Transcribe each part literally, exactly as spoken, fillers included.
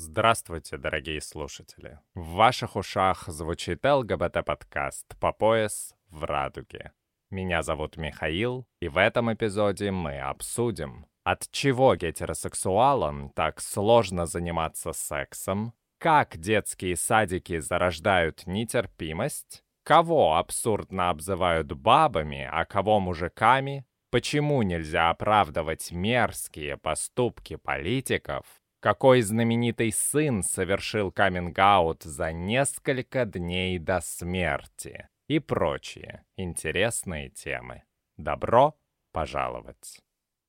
Здравствуйте, дорогие слушатели! В ваших ушах звучит ЛГБТ-подкаст «По пояс в радуге». Меня зовут Михаил, и в этом эпизоде мы обсудим, от чего гетеросексуалам так сложно заниматься сексом, как детские садики зарождают нетерпимость, кого абсурдно обзывают бабами, а кого мужиками, почему нельзя оправдывать мерзкие поступки политиков, какой знаменитый сын совершил каминг-аут за несколько дней до смерти и прочие интересные темы. Добро пожаловать!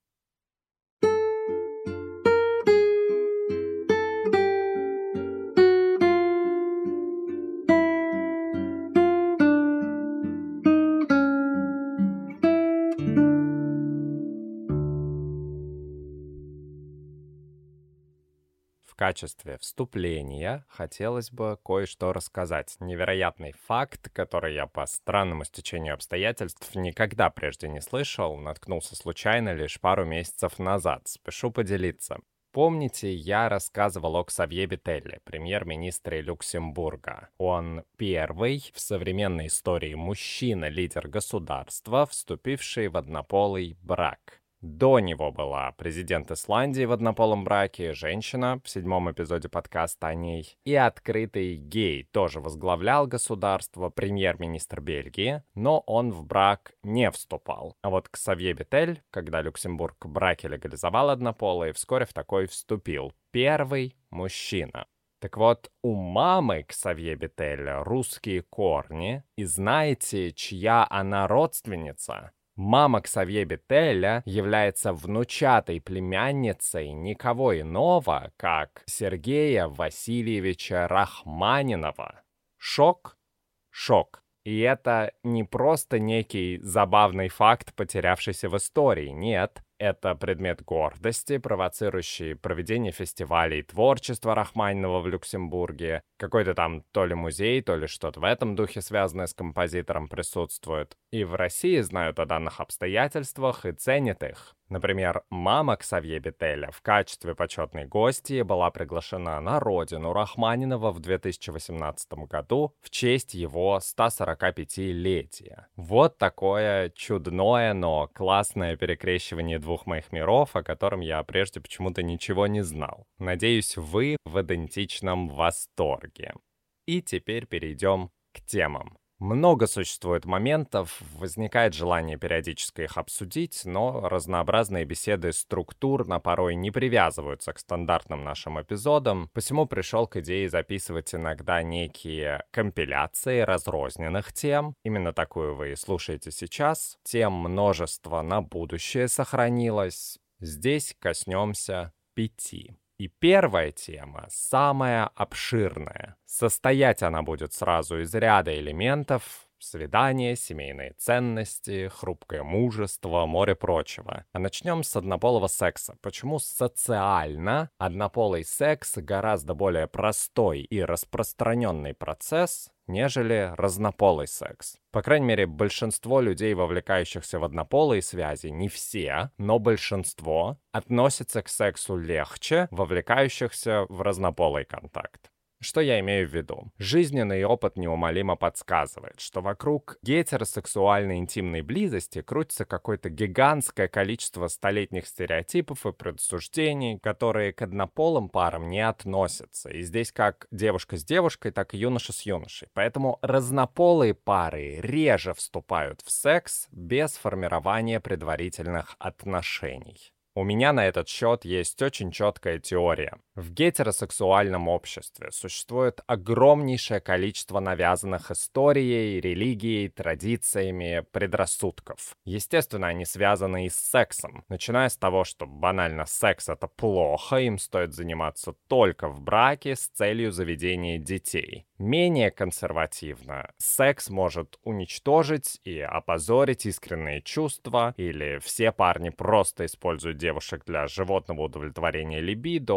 В качестве вступления хотелось бы кое-что рассказать. Невероятный факт, который я по странному стечению обстоятельств никогда прежде не слышал, наткнулся случайно лишь пару месяцев назад. Спешу поделиться. Помните, я рассказывал о Ксавье Бетелле, премьер-министре Люксембурга. Он первый в современной истории мужчина-лидер государства, вступивший в однополый брак. До него была президент Исландии в однополом браке, женщина, в седьмом эпизоде подкаста о ней, и открытый гей тоже возглавлял государство, премьер-министр Бельгии, но он в брак не вступал. А вот Ксавье Бетель, когда Люксембург браки легализовал однополые, вскоре в такой вступил. Первый мужчина. Так вот, у мамы Ксавье Бетеля русские корни, и знаете, чья она родственница? Мама Ксавье Бетеля является внучатой племянницей никого иного, как Сергея Васильевича Рахманинова. Шок? Шок. И это не просто некий забавный факт, потерявшийся в истории, нет. Это предмет гордости, провоцирующий проведение фестивалей творчества Рахманинова в Люксембурге. Какой-то там то ли музей, то ли что-то в этом духе, связанное с композитором, присутствует. И в России знают о данных обстоятельствах и ценят их. Например, мама Ксавье Бетеля в качестве почетной гостьи была приглашена на родину Рахманинова в две тысячи восемнадцатом году в честь его ста сорока пятилетия. Вот такое чудное, но классное перекрещивание двух моих миров, о котором я прежде почему-то ничего не знал. Надеюсь, вы в идентичном восторге. И теперь перейдем к темам. Много существует моментов, возникает желание периодически их обсудить, но разнообразные беседы структурно порой не привязываются к стандартным нашим эпизодам, посему пришел к идее записывать иногда некие компиляции разрозненных тем. Именно такую вы и слушаете сейчас. Тем множество на будущее сохранилось. Здесь коснемся пяти. И первая тема, самая обширная. Состоять она будет сразу из ряда элементов: свидания, семейные ценности, хрупкое мужество, море прочего. А начнем с однополого секса. Почему социально однополый секс гораздо более простой и распространенный процесс, нежели разнополый секс? По крайней мере, большинство людей, вовлекающихся в однополые связи, не все, но большинство, относятся к сексу легче вовлекающихся в разнополый контакт. Что я имею в виду? Жизненный опыт неумолимо подсказывает, что вокруг гетеросексуальной интимной близости крутится какое-то гигантское количество столетних стереотипов и предсуждений, которые к однополым парам не относятся. И здесь как девушка с девушкой, так и юноша с юношей. Поэтому разнополые пары реже вступают в секс без формирования предварительных отношений. У меня на этот счет есть очень четкая теория. В гетеросексуальном обществе существует огромнейшее количество навязанных историей, религией, традициями, предрассудков. Естественно, они связаны и с сексом. Начиная с того, что банально секс — это плохо, им стоит заниматься только в браке с целью заведения детей. Менее консервативно, секс может уничтожить и опозорить искренние чувства, или все парни просто используют девушек для животного удовлетворения либидо, а девушки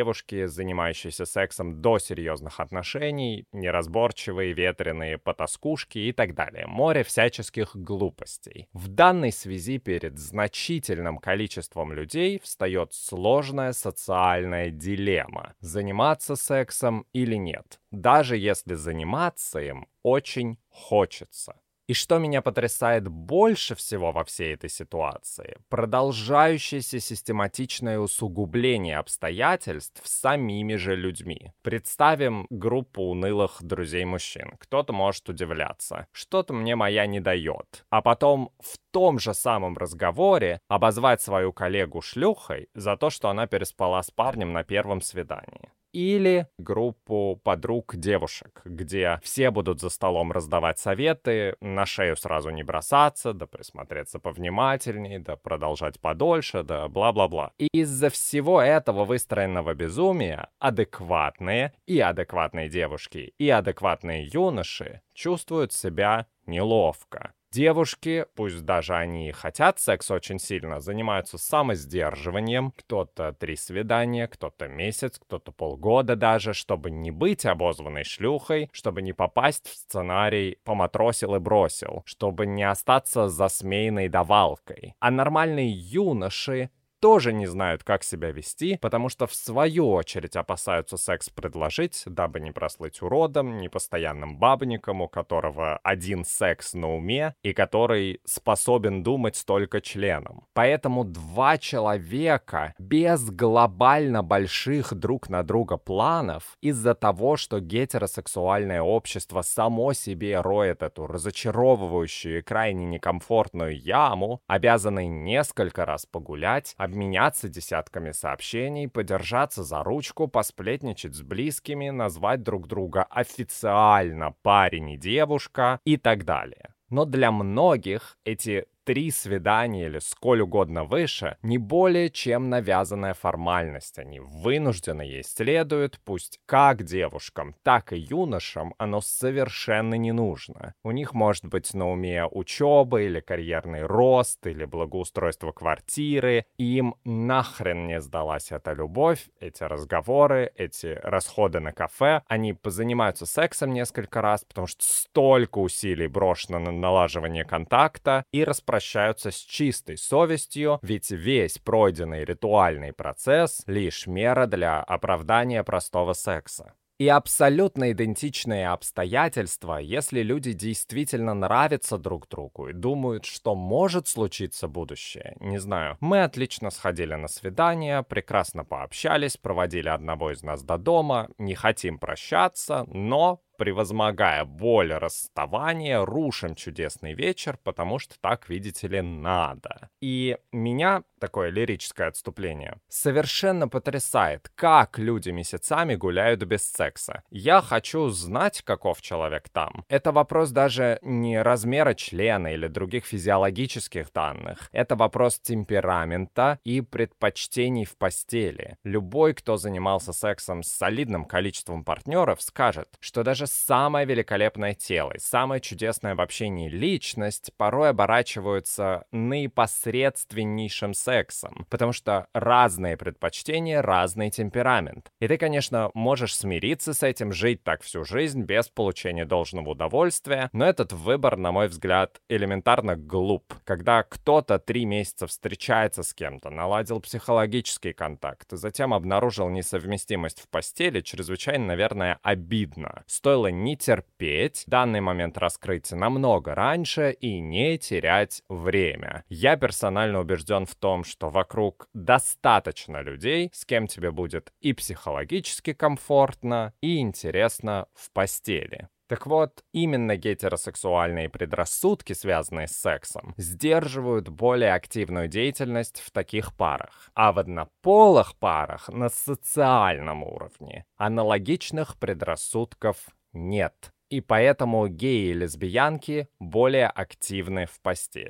девушки, занимающиеся сексом до серьезных отношений, неразборчивые, ветреные потаскушки и так далее. Море всяческих глупостей. В данной связи перед значительным количеством людей встает сложная социальная дилемма: заниматься сексом или нет, даже если заниматься им очень хочется. И что меня потрясает больше всего во всей этой ситуации — продолжающееся систематичное усугубление обстоятельств самими же людьми. Представим группу унылых друзей-мужчин. Кто-то может удивляться: что-то мне моя не дает. А потом в том же самом разговоре обозвать свою коллегу шлюхой за то, что она переспала с парнем на первом свидании. Или группу подруг девушек, где все будут за столом раздавать советы, на шею сразу не бросаться, да присмотреться повнимательней, да продолжать подольше, да бла-бла-бла. И из-за всего этого выстроенного безумия адекватные и адекватные девушки и адекватные юноши чувствуют себя неловко. Девушки, пусть даже они и хотят секс очень сильно, занимаются самосдерживанием. Кто-то три свидания, кто-то месяц, кто-то полгода даже, чтобы не быть обозванной шлюхой, чтобы не попасть в сценарий «поматросил и бросил», чтобы не остаться засмеянной давалкой. А нормальные юноши тоже не знают, как себя вести, потому что в свою очередь опасаются секс предложить, дабы не прослыть уродом, непостоянным бабником, у которого один секс на уме и который способен думать только членом. Поэтому два человека без глобально больших друг на друга планов из-за того, что гетеросексуальное общество само себе роет эту разочаровывающую и крайне некомфортную яму, обязаны несколько раз погулять, обменяться десятками сообщений, подержаться за ручку, посплетничать с близкими, назвать друг друга официально парень и девушка и так далее. Но для многих эти три свидания или сколь угодно выше не более чем навязанная формальность. Они вынуждены ей следуют, пусть как девушкам, так и юношам оно совершенно не нужно. У них может быть на уме учеба или карьерный рост, или благоустройство квартиры, и им нахрен не сдалась эта любовь, эти разговоры, эти расходы на кафе. Они позанимаются сексом несколько раз, потому что столько усилий брошено на налаживание контакта, и распространяются прощаются с чистой совестью, ведь весь пройденный ритуальный процесс — лишь мера для оправдания простого секса. И абсолютно идентичные обстоятельства, если люди действительно нравятся друг другу и думают, что может случиться будущее. Не знаю, мы отлично сходили на свидание, прекрасно пообщались, проводили одного из нас до дома, не хотим прощаться, но, превозмогая боль расставания, рушим чудесный вечер, потому что так, видите ли, надо. И меня, такое лирическое отступление, совершенно потрясает, как люди месяцами гуляют без секса. Я хочу знать, каков человек там. Это вопрос даже не размера члена или других физиологических данных. Это вопрос темперамента и предпочтений в постели. Любой, кто занимался сексом с солидным количеством партнеров, скажет, что даже самое великолепное тело и самая чудесная в общении личность порой оборачиваются наипосредственнейшим сексом, потому что разные предпочтения, разный темперамент. И ты, конечно, можешь смириться с этим, жить так всю жизнь без получения должного удовольствия, но этот выбор, на мой взгляд, элементарно глуп. Когда кто-то три месяца встречается с кем-то, наладил психологический контакт, затем обнаружил несовместимость в постели, чрезвычайно, наверное, обидно. Стоило не терпеть данный момент раскрыть намного раньше и не терять время. Я персонально убежден в том, что вокруг достаточно людей, с кем тебе будет и психологически комфортно, и интересно в постели. Так вот, именно гетеросексуальные предрассудки, связанные с сексом, сдерживают более активную деятельность в таких парах. А в однополых парах на социальном уровне аналогичных предрассудков нет. И поэтому геи и лесбиянки более активны в постели.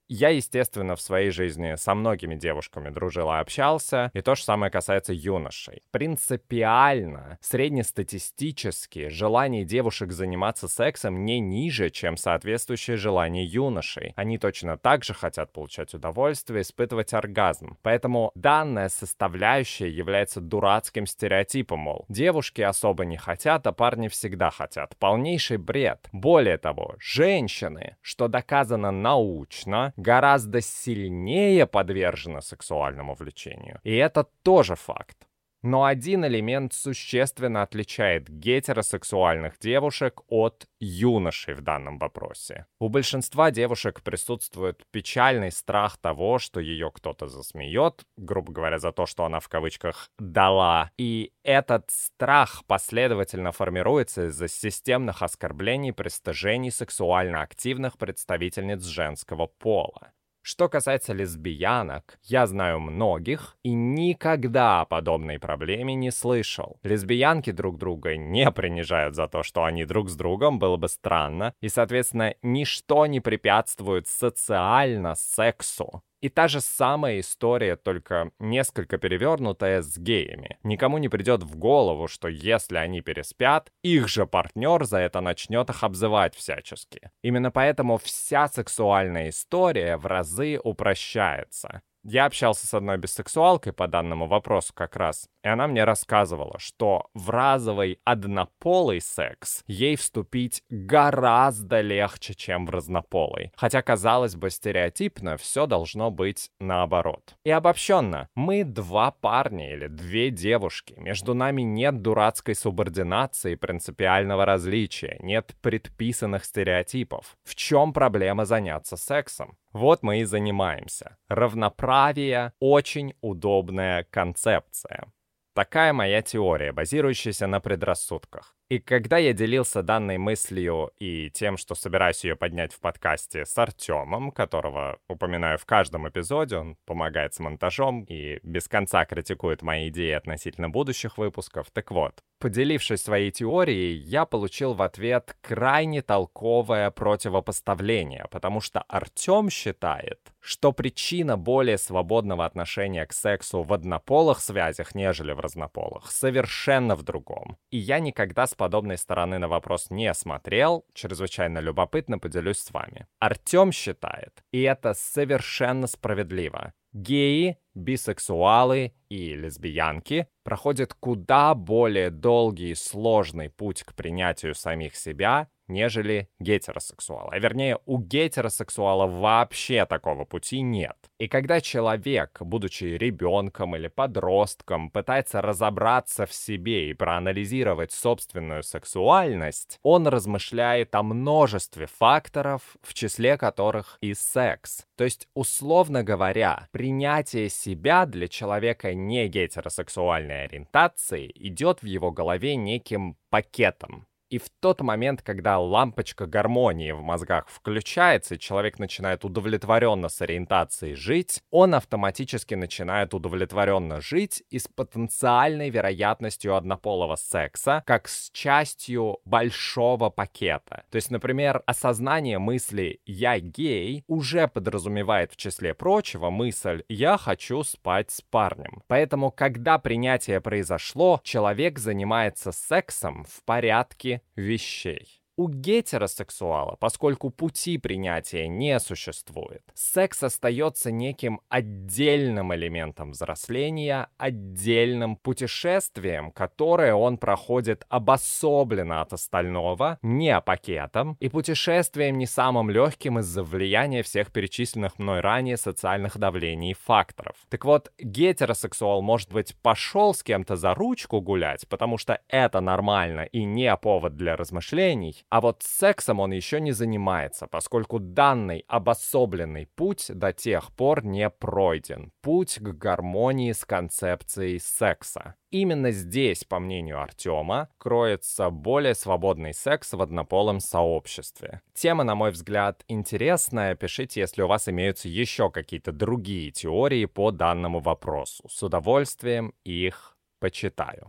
Я, естественно, в своей жизни со многими девушками дружил и общался, и то же самое касается юношей. Принципиально, среднестатистически, желание девушек заниматься сексом не ниже, чем соответствующее желание юношей. Они точно так же хотят получать удовольствие, испытывать оргазм. Поэтому данная составляющая является дурацким стереотипом, мол, девушки особо не хотят, а парни всегда хотят. Полнейший бред. Более того, женщины, что доказано научно, гораздо сильнее подвержены сексуальному влечению. И это тоже факт. Но один элемент существенно отличает гетеросексуальных девушек от юношей в данном вопросе. У большинства девушек присутствует печальный страх того, что ее кто-то засмеет, грубо говоря, за то, что она в кавычках «дала». И этот страх последовательно формируется из-за системных оскорблений, пристыжений сексуально активных представительниц женского пола. Что касается лесбиянок, я знаю многих и никогда о подобной проблеме не слышал. Лесбиянки друг друга не принижают за то, что они друг с другом, было бы странно, и, соответственно, ничто не препятствует социально сексу. И та же самая история, только несколько перевернутая, с геями. Никому не придет в голову, что если они переспят, их же партнер за это начнет их обзывать всячески. Именно поэтому вся сексуальная история в разы упрощается. Я общался с одной бисексуалкой по данному вопросу как раз, и она мне рассказывала, что в разовый однополый секс ей вступить гораздо легче, чем в разнополый. Хотя, казалось бы, стереотипно все должно быть наоборот. И обобщенно, мы два парня или две девушки, между нами нет дурацкой субординации и принципиального различия, нет предписанных стереотипов. В чем проблема заняться сексом? Вот мы и занимаемся. Равноправие — очень удобная концепция. Такая моя теория, базирующаяся на предрассудках. И когда я делился данной мыслью и тем, что собираюсь ее поднять в подкасте с Артемом, которого упоминаю в каждом эпизоде, он помогает с монтажом и без конца критикует мои идеи относительно будущих выпусков, так вот, поделившись своей теорией, я получил в ответ крайне толковое противопоставление, потому что Артем считает, что причина более свободного отношения к сексу в однополых связях, нежели в разнополых, совершенно в другом. И я никогда с подобной стороны на вопрос не смотрел, чрезвычайно любопытно поделюсь с вами. Артем считает, и это совершенно справедливо, геи, бисексуалы и лесбиянки проходят куда более долгий и сложный путь к принятию самих себя, нежели гетеросексуалы. А вернее, у гетеросексуала вообще такого пути нет. И когда человек, будучи ребенком или подростком, пытается разобраться в себе и проанализировать собственную сексуальность, он размышляет о множестве факторов, в числе которых и секс. То есть, условно говоря, принятие себя для человека не гетеросексуальной ориентации идет в его голове неким пакетом. И в тот момент, когда лампочка гармонии в мозгах включается, и человек начинает удовлетворенно с ориентацией жить, он автоматически начинает удовлетворенно жить и с потенциальной вероятностью однополого секса, как с частью большого пакета. То есть, например, осознание мысли «я гей» уже подразумевает в числе прочего мысль «я хочу спать с парнем». Поэтому, когда принятие произошло, человек занимается сексом в порядке вещей. У гетеросексуала, поскольку пути принятия не существует, секс остается неким отдельным элементом взросления, отдельным путешествием, которое он проходит обособленно от остального, не пакетом, и путешествием не самым легким из-за влияния всех перечисленных мной ранее социальных давлений и факторов. Так вот, гетеросексуал, может быть, пошел с кем-то за ручку гулять, потому что это нормально и не повод для размышлений, а вот сексом он еще не занимается, поскольку данный обособленный путь до тех пор не пройден. Путь к гармонии с концепцией секса. Именно здесь, по мнению Артема, кроется более свободный секс в однополом сообществе. Тема, на мой взгляд, интересная. Пишите, если у вас имеются еще какие-то другие теории по данному вопросу. С удовольствием их почитаю.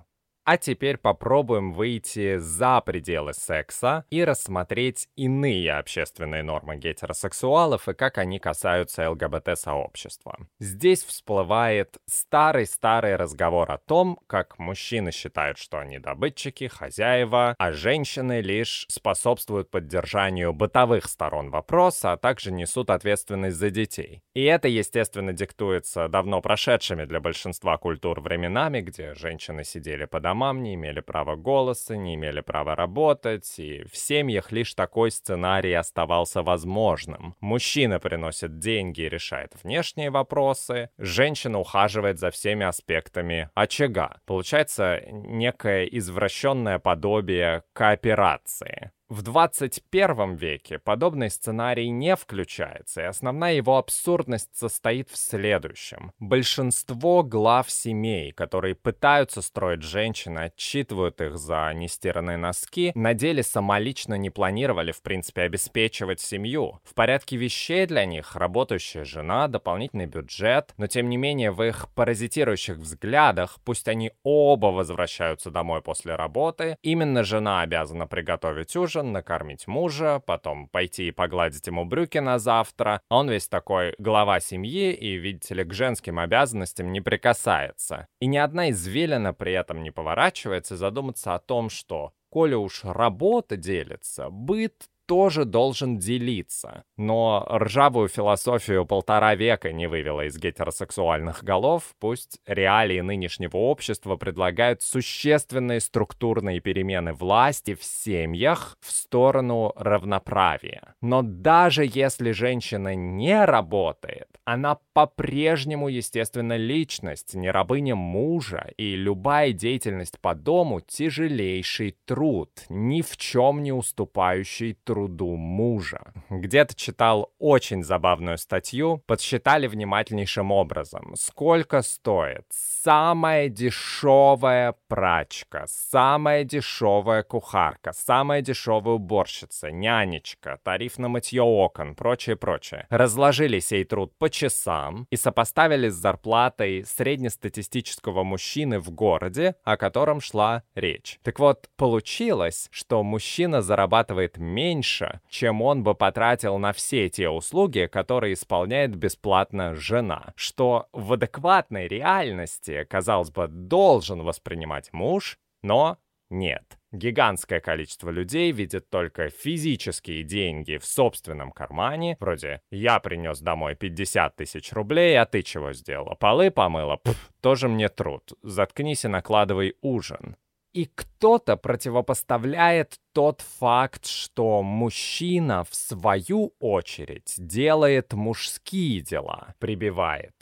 А теперь попробуем выйти за пределы секса и рассмотреть иные общественные нормы гетеросексуалов и как они касаются ЛГБТ-сообщества. Здесь всплывает старый-старый разговор о том, как мужчины считают, что они добытчики, хозяева, а женщины лишь способствуют поддержанию бытовых сторон вопроса, а также несут ответственность за детей. И это, естественно, диктуется давно прошедшими для большинства культур временами, где женщины сидели по домам, не имели права голоса, не имели права работать, и в семьях лишь такой сценарий оставался возможным. Мужчина приносит деньги и решает внешние вопросы, женщина ухаживает за всеми аспектами очага. Получается некое извращенное подобие кооперации. В двадцать первом веке подобный сценарий не включается, и основная его абсурдность состоит в следующем. Большинство глав семей, которые пытаются строить женщины, отчитывают их за нестиранные носки, на деле самолично не планировали, в принципе, обеспечивать семью. В порядке вещей для них работающая жена, дополнительный бюджет, но тем не менее в их паразитирующих взглядах, пусть они оба возвращаются домой после работы, именно жена обязана приготовить ужин, накормить мужа, потом пойти и погладить ему брюки на завтра. Он весь такой глава семьи и, видите ли, к женским обязанностям не прикасается. И ни одна извилина при этом не поворачивается задуматься о том, что, коли уж работа делится, быт тоже должен делиться. Но ржавую философию полтора века не вывела из гетеросексуальных голов, пусть реалии нынешнего общества предлагают существенные структурные перемены власти в семьях в сторону равноправия. Но даже если женщина не работает, она по-прежнему, естественно, личность, не рабыня мужа, и любая деятельность по дому — тяжелейший труд, ни в чем не уступающий труду мужа. Где-то читал очень забавную статью, подсчитали внимательнейшим образом, сколько стоит самая дешевая прачка, самая дешевая кухарка, самая дешевая уборщица, нянечка, тариф на мытье окон, прочее-прочее. Разложили сей труд по часам и сопоставили с зарплатой среднестатистического мужчины в городе, о котором шла речь. Так вот, получилось, что мужчина зарабатывает меньше, чем он бы потратил на все те услуги, которые исполняет бесплатно жена, что в адекватной реальности, казалось бы, должен воспринимать муж, но нет. Гигантское количество людей видит только физические деньги в собственном кармане, вроде «я принес домой пятьдесят тысяч рублей, а ты чего сделала? Полы помыла? Пф, тоже мне труд. Заткнись и накладывай ужин». И кто-то противопоставляет тот факт, что мужчина, в свою очередь, делает мужские дела, прибивает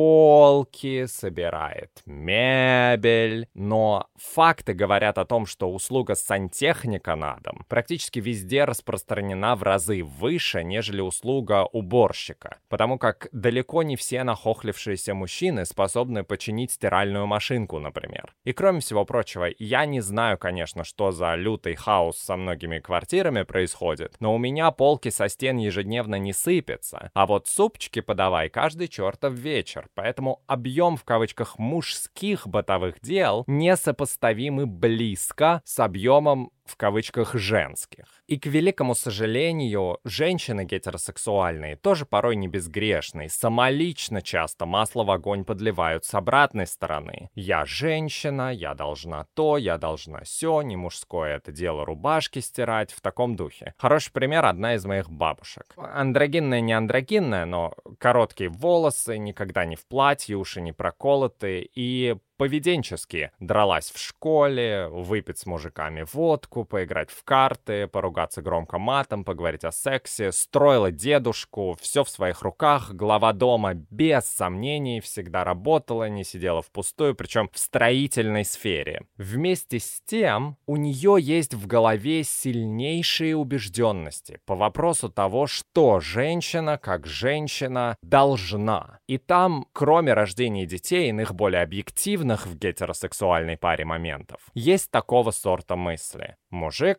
полки, собирает мебель. Но факты говорят о том, что услуга сантехника на дом практически везде распространена в разы выше, нежели услуга уборщика. Потому как далеко не все нахохлившиеся мужчины способны починить стиральную машинку, например. И кроме всего прочего, я не знаю, конечно, что за лютый хаос со многими квартирами происходит, но у меня полки со стен ежедневно не сыпятся. А вот супчики подавай каждый чертов вечер. Поэтому объем, в кавычках, мужских бытовых дел несопоставимы близко с объемом, в кавычках, женских. И, к великому сожалению, женщины гетеросексуальные тоже порой не безгрешные, самолично часто масло в огонь подливают с обратной стороны. Я женщина, я должна то, я должна сё, не мужское это дело рубашки стирать, в таком духе. Хороший пример — одна из моих бабушек. Андрогинная, не андрогинная, но короткие волосы, никогда не в платье, уши не проколоты и поведенчески дралась в школе, выпить с мужиками водку, поиграть в карты, поругаться громко матом, поговорить о сексе, строила дедушку, все в своих руках, глава дома без сомнений, всегда работала, не сидела впустую, причем в строительной сфере. Вместе с тем, у нее есть в голове сильнейшие убежденности по вопросу того, что женщина, как женщина, должна. И там, кроме рождения детей, иных более объективных в гетеросексуальной паре моментов, есть такого сорта мысли. Мужик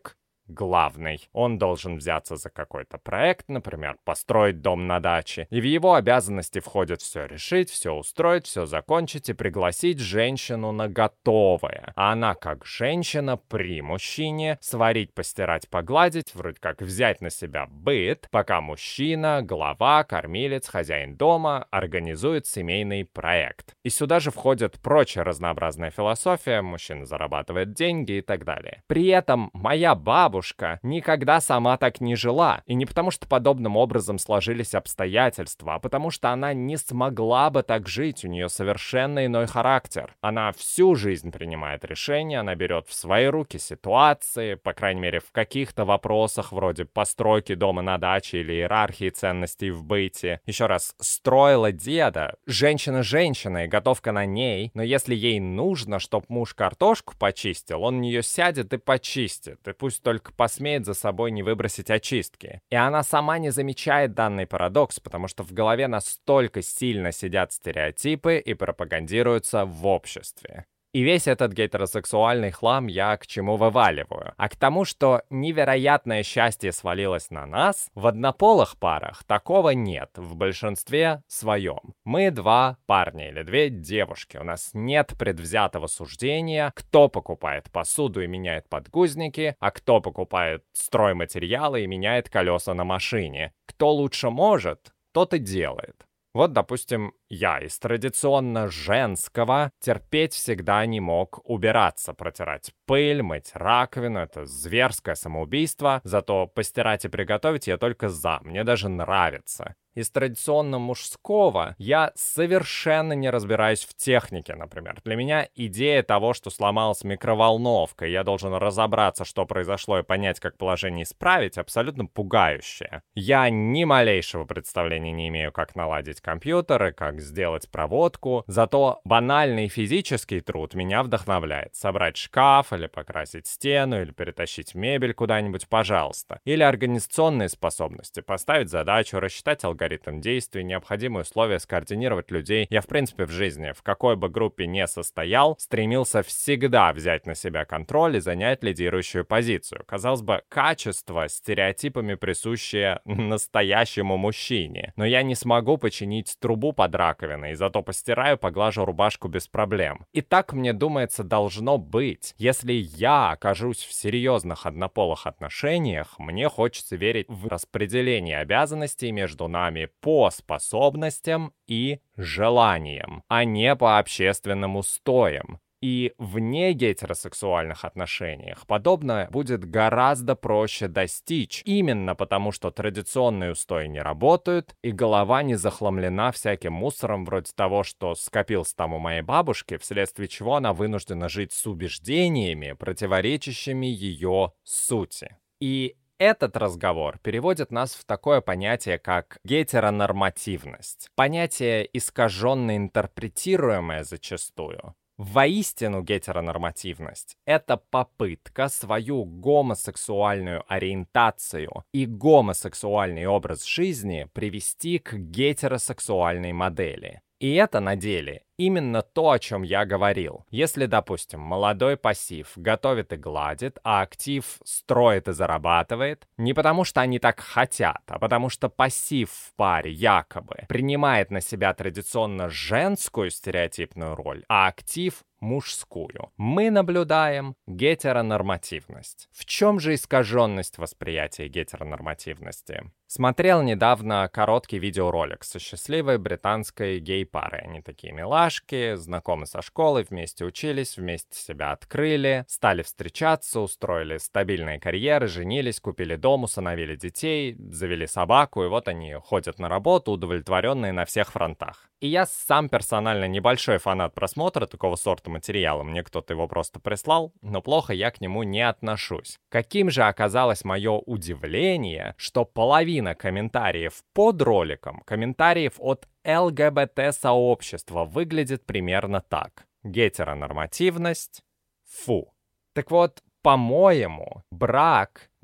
главный. Он должен взяться за какой-то проект, например, построить дом на даче, и в его обязанности входит все решить, все устроить, все закончить и пригласить женщину на готовое. А она, как женщина при мужчине, сварить, постирать, погладить, вроде как взять на себя быт, пока мужчина, глава, кормилец, хозяин дома организует семейный проект. И сюда же входит прочая разнообразная философия, мужчина зарабатывает деньги и так далее. При этом моя бабушка Бабушка никогда сама так не жила. И не потому, что подобным образом сложились обстоятельства, а потому что она не смогла бы так жить, у нее совершенно иной характер. Она всю жизнь принимает решения, она берет в свои руки ситуации, по крайней мере, в каких-то вопросах, вроде постройки дома на даче или иерархии ценностей в быте. Еще раз, строила деда. Женщина женщиной, готовка на ней, но если ей нужно, чтобы муж картошку почистил, он в нее сядет и почистит, и пусть только посмеет за собой не выбросить очистки. И она сама не замечает данный парадокс, потому что в голове настолько сильно сидят стереотипы и пропагандируются в обществе. И весь этот гетеросексуальный хлам я к чему вываливаю? А к тому, что невероятное счастье свалилось на нас, в однополых парах такого нет, в большинстве своем. Мы два парня или две девушки, у нас нет предвзятого суждения, кто покупает посуду и меняет подгузники, а кто покупает стройматериалы и меняет колеса на машине. Кто лучше может, тот и делает. Вот, допустим, я из традиционно женского терпеть всегда не мог убираться, протирать пыль, мыть раковину. Это зверское самоубийство. Зато постирать и приготовить я только за. Мне даже нравится. Из традиционно мужского я совершенно не разбираюсь в технике, например. Для меня идея того, что сломалась микроволновка, и я должен разобраться, что произошло, и понять, как положение исправить, абсолютно пугающая. Я ни малейшего представления не имею, как наладить компьютер и как сделать проводку. Зато банальный физический труд меня вдохновляет. Собрать шкаф, или покрасить стену, или перетащить мебель куда-нибудь, пожалуйста. Или организационные способности. Поставить задачу, рассчитать алгоритм действий, необходимые условия, скоординировать людей. Я, в принципе, в жизни, в какой бы группе не состоял, стремился всегда взять на себя контроль и занять лидирующую позицию. Казалось бы, качество, стереотипами присущее настоящему мужчине. Но я не смогу починить трубу под раковиной, зато постираю, поглажу рубашку без проблем. И так, мне думается, должно быть. Если я окажусь в серьезных однополых отношениях, мне хочется верить в распределение обязанностей между нами по способностям и желаниям, а не по общественным устоям. И вне гетеросексуальных отношениях подобное будет гораздо проще достичь, именно потому что традиционные устои не работают, и голова не захламлена всяким мусором вроде того, что скопился там у моей бабушки, вследствие чего она вынуждена жить с убеждениями, противоречащими ее сути. И этот разговор переводит нас в такое понятие, как гетеронормативность. Понятие, искаженно интерпретируемое зачастую. Воистину гетеронормативность — это попытка свою гомосексуальную ориентацию и гомосексуальный образ жизни привести к гетеросексуальной модели. И это на деле именно то, о чем я говорил. Если, допустим, молодой пассив готовит и гладит, а актив строит и зарабатывает, не потому что они так хотят, а потому что пассив в паре якобы принимает на себя традиционно женскую стереотипную роль, а актив — мужскую. Мы наблюдаем гетеронормативность. В чем же искаженность восприятия гетеронормативности? Смотрел недавно короткий видеоролик со счастливой британской гей-парой. Они такие милашки, знакомы со школы, вместе учились, вместе себя открыли, стали встречаться, устроили стабильные карьеры, женились, купили дом, усыновили детей, завели собаку, и вот они ходят на работу, удовлетворенные на всех фронтах. И я сам персонально небольшой фанат просмотра такого сорта материала, мне кто-то его просто прислал, но плохо я к нему не отношусь. Каким же оказалось мое удивление, что половина комментариев под роликом, комментариев от эл гэ бэ тэ-сообщества выглядит примерно так. Гетеронормативность — фу. Так вот, по-моему, брак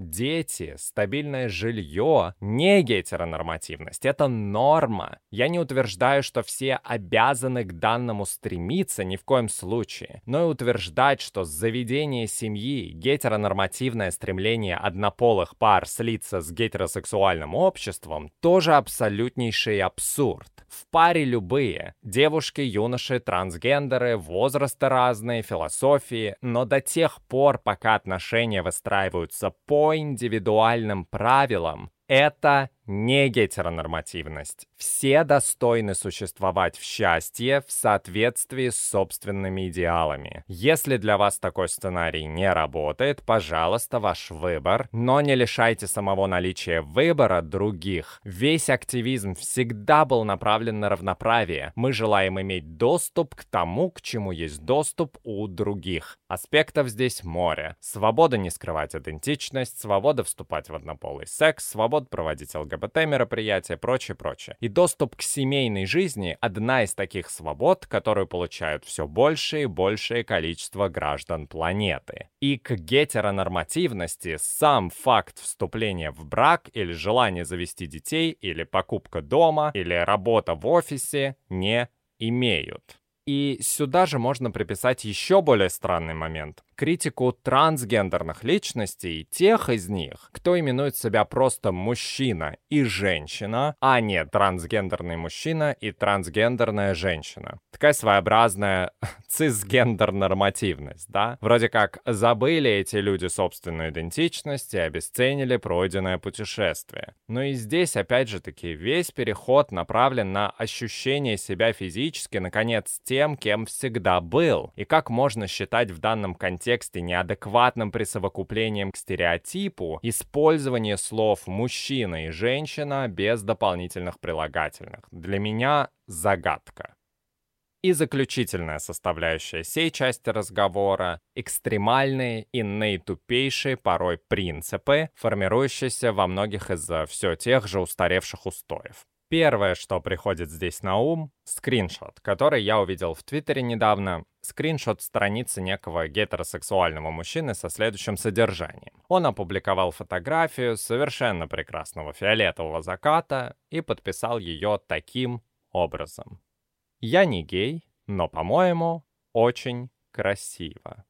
дети, стабильное жилье, не гетеронормативность, это норма. Я не утверждаю, что все обязаны к данному стремиться ни в коем случае, но и утверждать, что заведение семьи, гетеронормативное стремление однополых пар слиться с гетеросексуальным обществом, тоже абсолютнейший абсурд. В паре любые – девушки, юноши, трансгендеры, возрасты разные, философии, но до тех пор, пока отношения выстраиваются по индивидуальным правилам, это не гетеронормативность. Все достойны существовать в счастье в соответствии с собственными идеалами. Если для вас такой сценарий не работает, пожалуйста, ваш выбор, но не лишайте самого наличия выбора других. Весь активизм всегда был направлен на равноправие. Мы желаем иметь доступ к тому, к чему есть доступ у других. Аспектов здесь море. Свобода не скрывать идентичность, свобода вступать в однополый секс, свобода проводить ЛГБТ-мероприятия, прочее, прочее. И доступ к семейной жизни – одна из таких свобод, которую получают все большее и большее количество граждан планеты. И к гетеронормативности сам факт вступления в брак или желание завести детей, или покупка дома, или работа в офисе не имеют. И сюда же можно приписать еще более странный момент. Критику трансгендерных личностей, тех из них, кто именует себя просто мужчина и женщина, а не трансгендерный мужчина и трансгендерная женщина. Такая своеобразная цисгендер-нормативность, да? Вроде как забыли эти люди собственную идентичность и обесценили пройденное путешествие. Но и здесь, опять же таки, весь переход направлен на ощущение себя физически, наконец, тем, кем всегда был. И как можно считать в данном контексте неадекватным присовокуплением к стереотипу использование слов «мужчина» и «женщина» без дополнительных прилагательных. Для меня загадка. И заключительная составляющая сей части разговора – экстремальные и наитупейшие порой принципы, формирующиеся во многих из все тех же устаревших устоев. Первое, что приходит здесь на ум — скриншот, который я увидел в Твиттере недавно. Скриншот страницы некого гетеросексуального мужчины со следующим содержанием. Он опубликовал фотографию совершенно прекрасного фиолетового заката и подписал ее таким образом. «Я не гей, но, по-моему, очень красиво».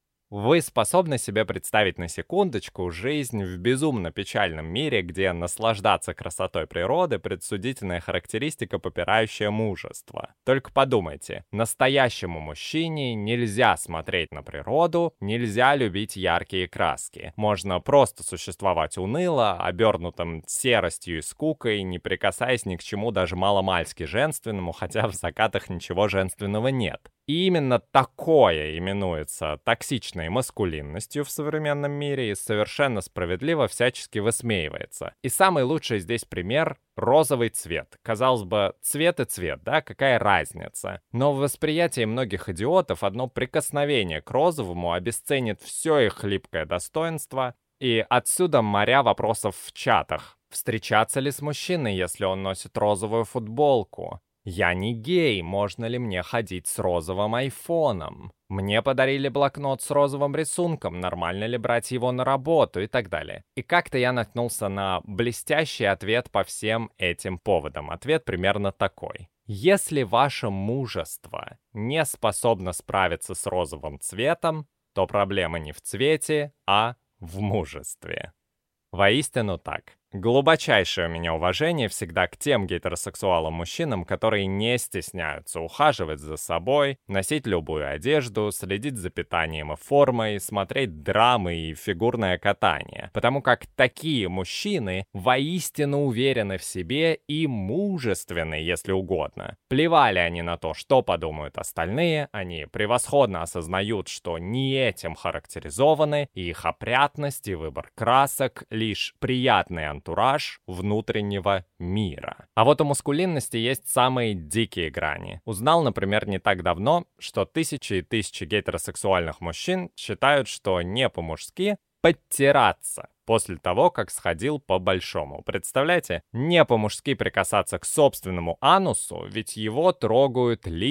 Вы способны себе представить на секундочку жизнь в безумно печальном мире, где наслаждаться красотой природы — предсудительная характеристика, попирающая мужество? Только подумайте, настоящему мужчине нельзя смотреть на природу, нельзя любить яркие краски. Можно просто существовать уныло, обернутым серостью и скукой, не прикасаясь ни к чему даже маломальски женственному, хотя в закатах ничего женственного нет. И именно такое именуется токсичной маскулинностью в современном мире и совершенно справедливо всячески высмеивается. И самый лучший здесь пример — розовый цвет. Казалось бы, цвет и цвет, да, какая разница? Но в восприятии многих идиотов одно прикосновение к розовому обесценит все их хлипкое достоинство, и отсюда моря вопросов в чатах. Встречаться ли с мужчиной, если он носит розовую футболку? Я не гей, можно ли мне ходить с розовым айфоном? Мне подарили блокнот с розовым рисунком, нормально ли брать его на работу и так далее. И как-то я наткнулся на блестящий ответ по всем этим поводам. Ответ примерно такой. Если ваше мужество не способно справиться с розовым цветом, то проблема не в цвете, а в мужестве. Воистину так. Глубочайшее у меня уважение всегда к тем гетеросексуалам-мужчинам, которые не стесняются ухаживать за собой, носить любую одежду, следить за питанием и формой, смотреть драмы и фигурное катание. Потому как такие мужчины воистину уверены в себе и мужественны, если угодно. Плевали они на то, что подумают остальные, они превосходно осознают, что не этим характеризованы, и их опрятность и выбор красок — лишь приятные антураж внутреннего мира. А вот у маскулинности есть самые дикие грани. Узнал, например, не так давно, что тысячи и тысячи гетеросексуальных мужчин считают, что не по-мужски подтираться после того, как сходил по-большому. Представляете? Не по-мужски прикасаться к собственному анусу, ведь его трогают лишь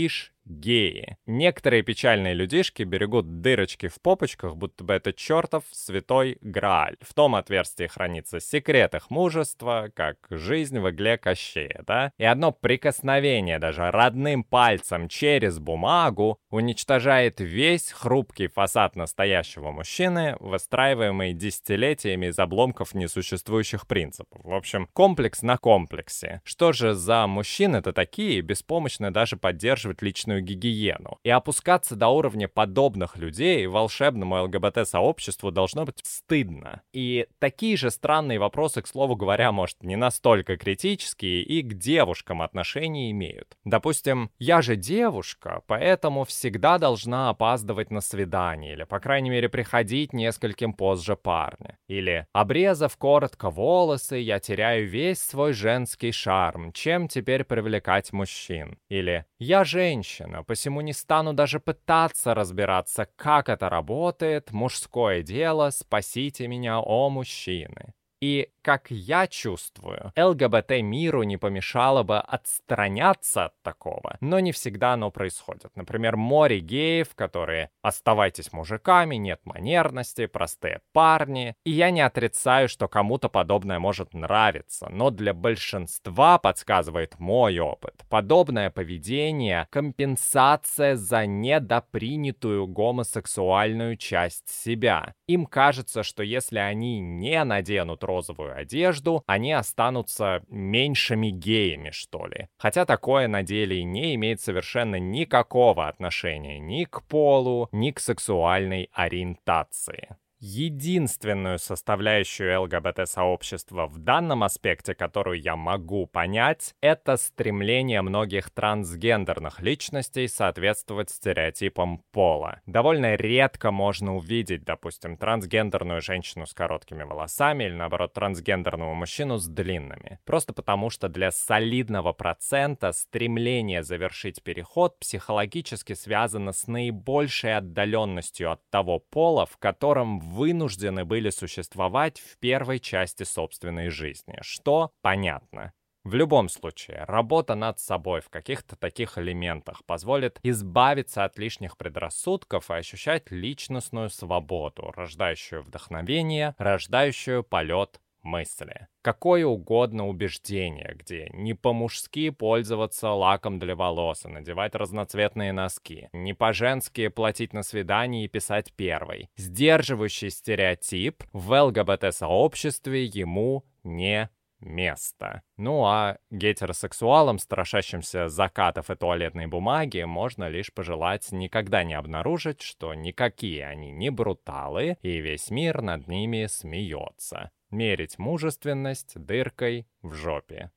геи. Некоторые печальные людишки берегут дырочки в попочках, будто бы это чертов святой Грааль. В том отверстии хранится секрет их мужества, как жизнь в игле Кощея, да? И одно прикосновение даже родным пальцем через бумагу уничтожает весь хрупкий фасад настоящего мужчины, выстраиваемый десятилетиями из обломков несуществующих принципов. В общем, комплекс на комплексе. Что же за мужчины-то такие, беспомощны даже поддерживать личную гигиену? И опускаться до уровня подобных людей волшебному ЛГБТ-сообществу должно быть стыдно. И такие же странные вопросы, к слову говоря, может, не настолько критические и к девушкам отношения имеют. Допустим, я же девушка, поэтому всегда должна опаздывать на свидание, или, по крайней мере, приходить нескольким позже парня. Или, обрезав коротко волосы, я теряю весь свой женский шарм, чем теперь привлекать мужчин. Или, я женщина, посему не стану даже пытаться разбираться, как это работает, мужское дело, спасите меня, о мужчины. И, как я чувствую, ЛГБТ-миру не помешало бы отстраняться от такого, но не всегда оно происходит. Например, море геев, которые «оставайтесь мужиками», «нет манерности», «простые парни». И я не отрицаю, что кому-то подобное может нравиться, но для большинства, подсказывает мой опыт, подобное поведение — компенсация за недопринятую гомосексуальную часть себя. Им кажется, что если они не наденут розовую одежду, они останутся меньшими геями, что ли. Хотя такое на деле не имеет совершенно никакого отношения ни к полу, ни к сексуальной ориентации. Единственную составляющую ЛГБТ-сообщества в данном аспекте, которую я могу понять, это стремление многих трансгендерных личностей соответствовать стереотипам пола. Довольно редко можно увидеть, допустим, трансгендерную женщину с короткими волосами или, наоборот, трансгендерного мужчину с длинными. Просто потому, что для солидного процента стремление завершить переход психологически связано с наибольшей отдаленностью от того пола, в котором вынуждены были существовать в первой части собственной жизни, что понятно. В любом случае, работа над собой в каких-то таких элементах позволит избавиться от лишних предрассудков и ощущать личностную свободу, рождающую вдохновение, рождающую полет мысли. Какое угодно убеждение, где не по-мужски пользоваться лаком для волос и надевать разноцветные носки, не по-женски платить на свидании и писать первой. Сдерживающий стереотип в ЛГБТ-сообществе ему не место. Ну а гетеросексуалам, страшащимся закатов и туалетной бумаги, можно лишь пожелать никогда не обнаружить, что никакие они не бруталы, и весь мир над ними смеется. Мерить мужественность дыркой в жопе.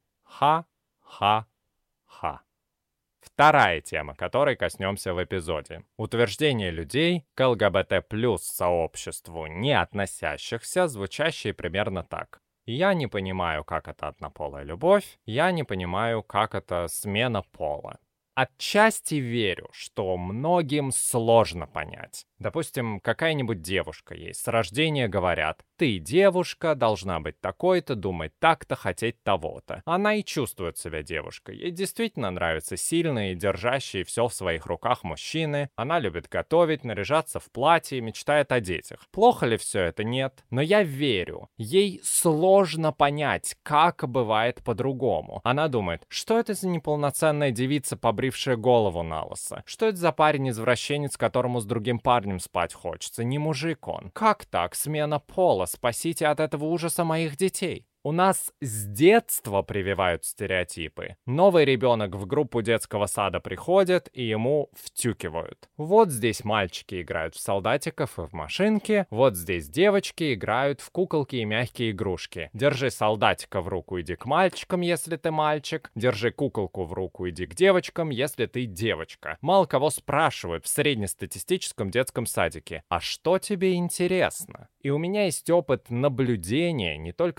Ха-ха-ха. Вторая тема, которой коснемся в эпизоде. Утверждение людей к ЛГБТ плюс сообществу не относящихся, звучащие примерно так. Я не понимаю, как это однополая любовь, я не понимаю, как это смена пола. Отчасти верю, что многим сложно понять. Допустим, какая-нибудь девушка ей с рождения говорят: «Ты, девушка, должна быть такой-то, думать так-то, хотеть того-то». Она и чувствует себя девушкой. Ей действительно нравятся сильные, держащие все в своих руках мужчины. Она любит готовить, наряжаться в платье, мечтает о детях. Плохо ли все это? Нет. Но я верю. Ей сложно понять, как бывает по-другому. Она думает: что это за неполноценная девица, побрившая голову на лысо? Что это за парень-извращенец, которому с другим парнем спать хочется? Не мужик он. Как так? Смена пола. Спасите от этого ужаса моих детей. У нас с детства прививают стереотипы. Новый ребенок в группу детского сада приходит, и ему втюкивают. Вот здесь мальчики играют в солдатиков и в машинки, вот здесь девочки играют в куколки и мягкие игрушки. Держи солдатика в руку, иди к мальчикам, если ты мальчик. Держи куколку в руку, иди к девочкам, если ты девочка. Мало кого спрашивают в среднестатистическом детском садике: а что тебе интересно? И у меня есть опыт наблюдения не только за самим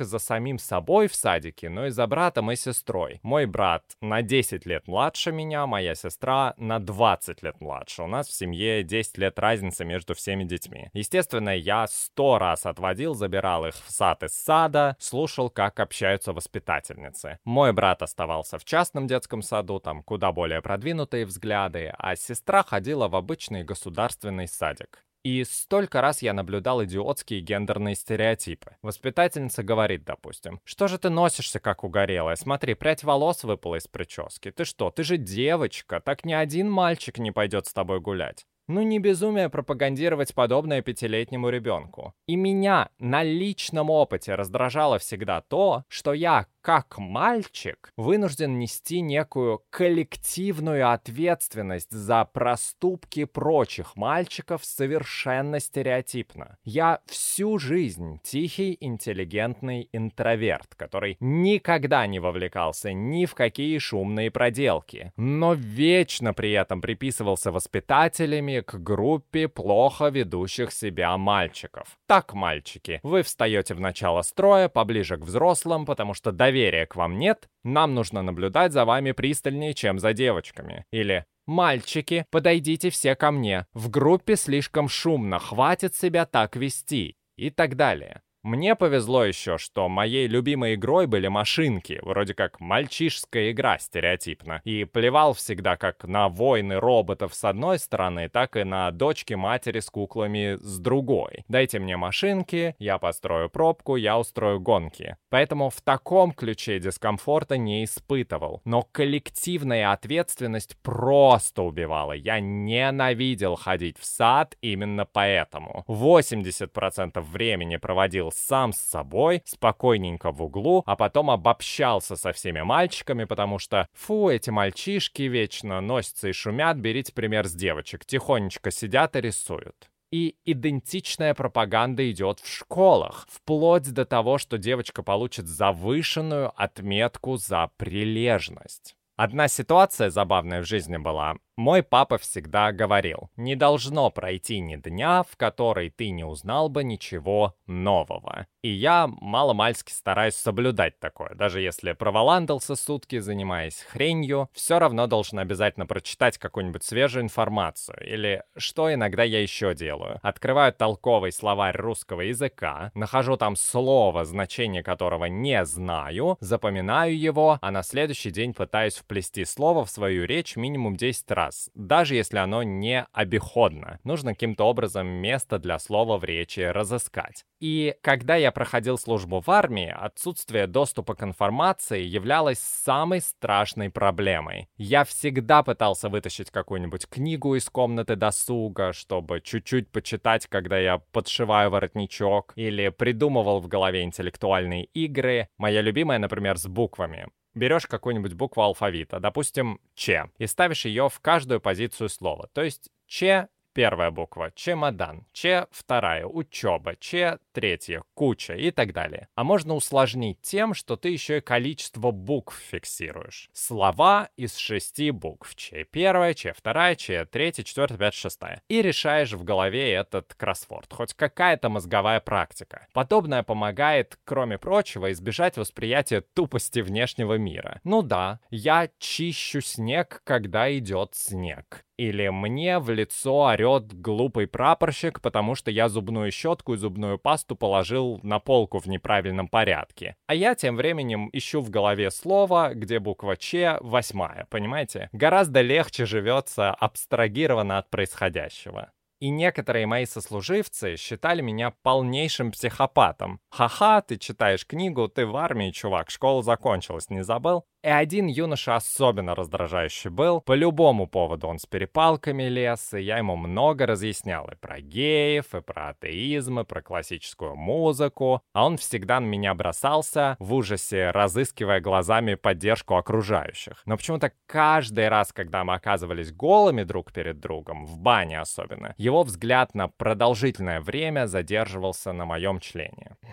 самим собой в садике, но и за братом и сестрой. Мой брат на десять лет младше меня, моя сестра на двадцать лет младше. У нас в семье десять лет разницы между всеми детьми. Естественно, я сто раз отводил, забирал их в сад из сада, слушал, как общаются воспитательницы. Мой брат оставался в частном детском саду, там куда более продвинутые взгляды, а сестра ходила в обычный государственный садик. И столько раз я наблюдал идиотские гендерные стереотипы. Воспитательница говорит, допустим: «Что же ты носишься, как угорелая? Смотри, прядь волос выпала из прически. Ты что, ты же девочка, так ни один мальчик не пойдет с тобой гулять». Ну не безумие пропагандировать подобное пятилетнему ребенку. И меня на личном опыте раздражало всегда то, что я, как мальчик, вынужден нести некую коллективную ответственность за проступки прочих мальчиков совершенно стереотипно. Я всю жизнь тихий, интеллигентный интроверт, который никогда не вовлекался ни в какие шумные проделки, но вечно при этом приписывался воспитателями к группе плохо ведущих себя мальчиков. Так, мальчики, вы встаете в начало строя, поближе к взрослым, потому что доверия к вам нет, нам нужно наблюдать за вами пристальнее, чем за девочками. Или «Мальчики, подойдите все ко мне, в группе слишком шумно, хватит себя так вести» и так далее. Мне повезло еще, что моей любимой игрой были машинки, вроде как мальчишская игра стереотипно, и плевал всегда как на войны роботов с одной стороны, так и на дочки матери с куклами с другой. Дайте мне машинки, я построю пробку, я устрою гонки. Поэтому в таком ключе дискомфорта не испытывал, но коллективная ответственность просто убивала. Я ненавидел ходить в сад именно поэтому. восемьдесят процентов времени проводил сам с собой, спокойненько в углу, а потом обобщался со всеми мальчиками, потому что, фу, эти мальчишки вечно носятся и шумят, берите пример с девочек, тихонечко сидят и рисуют. И идентичная пропаганда идет в школах, вплоть до того, что девочка получит завышенную отметку за прилежность. Одна ситуация забавная в жизни была. Мой папа всегда говорил: не должно пройти ни дня, в который ты не узнал бы ничего нового. И я мало-мальски стараюсь соблюдать такое. Даже если проволандался сутки, занимаясь хренью, все равно должен обязательно прочитать какую-нибудь свежую информацию. Или что иногда я еще делаю. Открываю толковый словарь русского языка, нахожу там слово, значение которого не знаю, запоминаю его, а на следующий день пытаюсь вплести слово в свою речь минимум десять раз. Даже если оно не обиходно. Нужно каким-то образом место для слова в речи разыскать. И когда я проходил службу в армии, отсутствие доступа к информации являлось самой страшной проблемой. Я всегда пытался вытащить какую-нибудь книгу из комнаты досуга, чтобы чуть-чуть почитать, когда я подшиваю воротничок, или придумывал в голове интеллектуальные игры. Моя любимая, например, с буквами. Берешь какую-нибудь букву алфавита, допустим, Ч, и ставишь ее в каждую позицию слова. То есть Ч — первая буква, чемодан, Ч — вторая, учеба, Ч — третья, куча и так далее. А можно усложнить тем, что ты еще и количество букв фиксируешь. Слова из шести букв. Ч первая, Ч вторая, Ч третья, четвертая, пятая, шестая. И решаешь в голове этот кроссворд. Хоть какая-то мозговая практика. Подобное помогает, кроме прочего, избежать восприятия тупости внешнего мира. Ну да, я чищу снег, когда идет снег. Или мне в лицо орет глупый прапорщик, потому что я зубную щетку и зубную пасту положил на полку в неправильном порядке. А я тем временем ищу в голове слово, где буква Ч восьмая, понимаете? Гораздо легче живется абстрагированно от происходящего. И некоторые мои сослуживцы считали меня полнейшим психопатом. Ха-ха, ты читаешь книгу, ты в армии, чувак, школа закончилась, не забыл? И один юноша особенно раздражающий был. По любому поводу он с перепалками лез, и я ему много разъяснял и про геев, и про атеизм, и про классическую музыку. А он всегда на меня бросался, в ужасе разыскивая глазами поддержку окружающих. Но почему-то каждый раз, когда мы оказывались голыми друг перед другом, в бане особенно, его взгляд на продолжительное время задерживался на моем члене. Хм.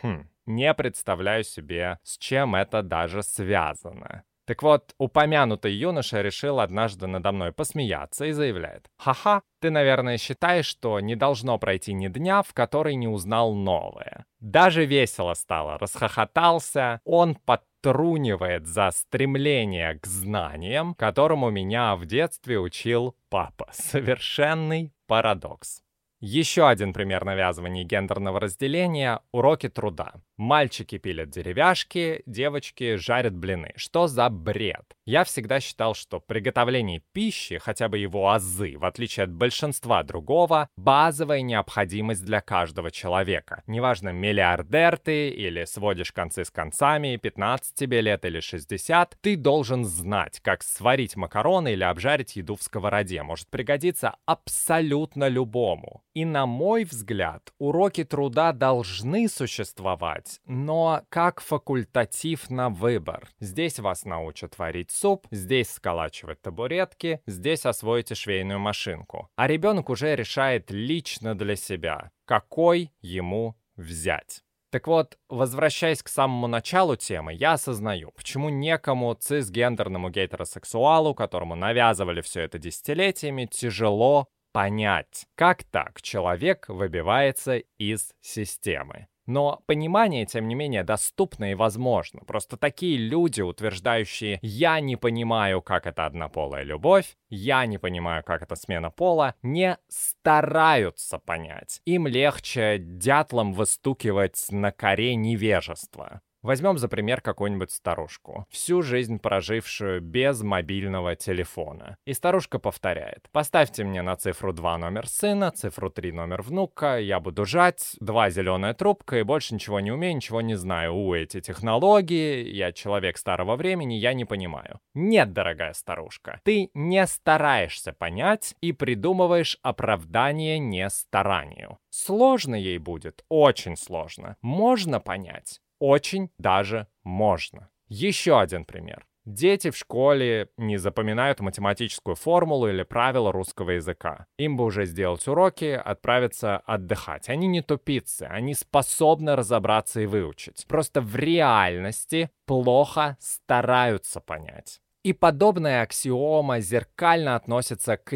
не представляю себе, с чем это даже связано. Так вот, упомянутый юноша решил однажды надо мной посмеяться и заявляет: «Ха-ха, ты, наверное, считаешь, что не должно пройти ни дня, в который не узнал новое». Даже весело стало, расхохотался. Он подтрунивает за стремление к знаниям, которому меня в детстве учил папа. Совершенный парадокс. Еще один пример навязывания гендерного разделения — уроки труда. Мальчики пилят деревяшки, девочки жарят блины. Что за бред? Я всегда считал, что приготовление пищи, хотя бы его азы, в отличие от большинства другого, базовая необходимость для каждого человека. Неважно, миллиардер ты или сводишь концы с концами, пятнадцать тебе лет или шестьдесят, ты должен знать, как сварить макароны или обжарить еду в сковороде. Может пригодиться абсолютно любому. И, на мой взгляд, уроки труда должны существовать, но как факультатив на выбор. Здесь вас научат варить суп, здесь сколачивать табуретки, здесь освоите швейную машинку. А ребенок уже решает лично для себя, какой ему взять. Так вот, возвращаясь к самому началу темы, я осознаю, почему некому цисгендерному гетеросексуалу, которому навязывали все это десятилетиями, тяжело понять, как так человек выбивается из системы. Но понимание, тем не менее, доступно и возможно. Просто такие люди, утверждающие «я не понимаю, как это однополая любовь», «я не понимаю, как это смена пола», не стараются понять. Им легче дятлом выстукивать на коре невежества. Возьмем за пример какую-нибудь старушку, всю жизнь прожившую без мобильного телефона. И старушка повторяет: «Поставьте мне на цифру два номер сына, цифру три номер внука, я буду жать, два зеленая трубка и больше ничего не умею, ничего не знаю. У, эти технологии, я человек старого времени, я не понимаю». Нет, дорогая старушка, ты не стараешься понять и придумываешь оправдание нестаранию. Сложно ей будет, очень сложно. Можно понять. Очень даже можно. Еще один пример. Дети в школе не запоминают математическую формулу или правила русского языка. Им бы уже сделать уроки, отправиться отдыхать. Они не тупицы, они способны разобраться и выучить. Просто в реальности плохо стараются понять. И подобная аксиома зеркально относится к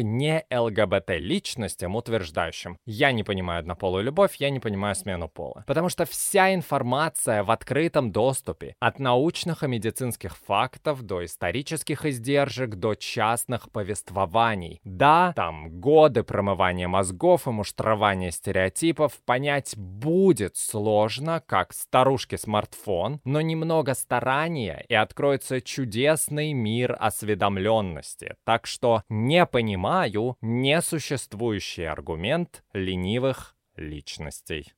не-ЛГБТ-личностям, утверждающим: «Я не понимаю однополую любовь, я не понимаю смену пола». Потому что вся информация в открытом доступе, от научных и медицинских фактов до исторических издержек, до частных повествований. Да, там годы промывания мозгов и муштрования стереотипов, понять будет сложно, как старушке смартфон, но немного старания, и откроется чудесный мир мир осведомленности. Так что не понимаю несуществующий аргумент ленивых личностей.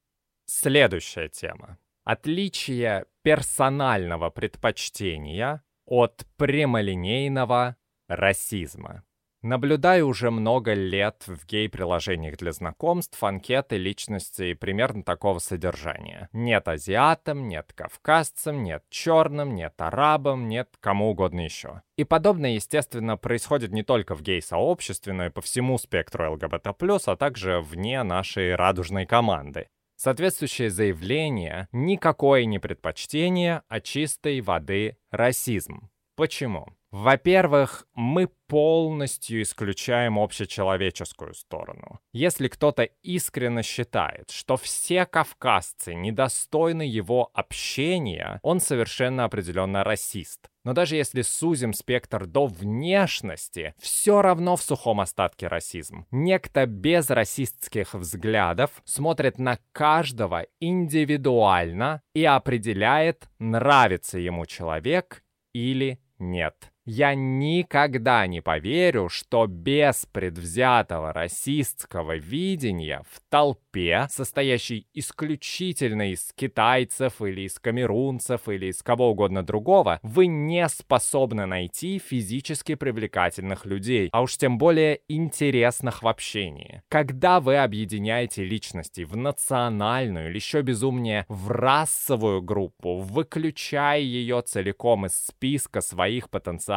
Следующая тема. Отличие персонального предпочтения от прямолинейного расизма. Наблюдаю уже много лет в гей-приложениях для знакомств анкеты личностей примерно такого содержания. Нет азиатам, нет кавказцам, нет черным, нет арабам, нет кому угодно еще. И подобное, естественно, происходит не только в гей-сообществе, но и по всему спектру ЛГБТ+, а также вне нашей радужной команды. Соответствующее заявление — никакое не предпочтение, а чистой воды расизм. Почему? Во-первых, мы полностью исключаем общечеловеческую сторону. Если кто-то искренне считает, что все кавказцы недостойны его общения, он совершенно определенно расист. Но даже если сузим спектр до внешности, все равно в сухом остатке расизм. Некто без расистских взглядов смотрит на каждого индивидуально и определяет, нравится ему человек или нет. Я никогда не поверю, что без предвзятого расистского видения в толпе, состоящей исключительно из китайцев или из камерунцев или из кого угодно другого, вы не способны найти физически привлекательных людей, а уж тем более интересных в общении. Когда вы объединяете личности в национальную или еще безумнее в расовую группу, выключая ее целиком из списка своих потенциальных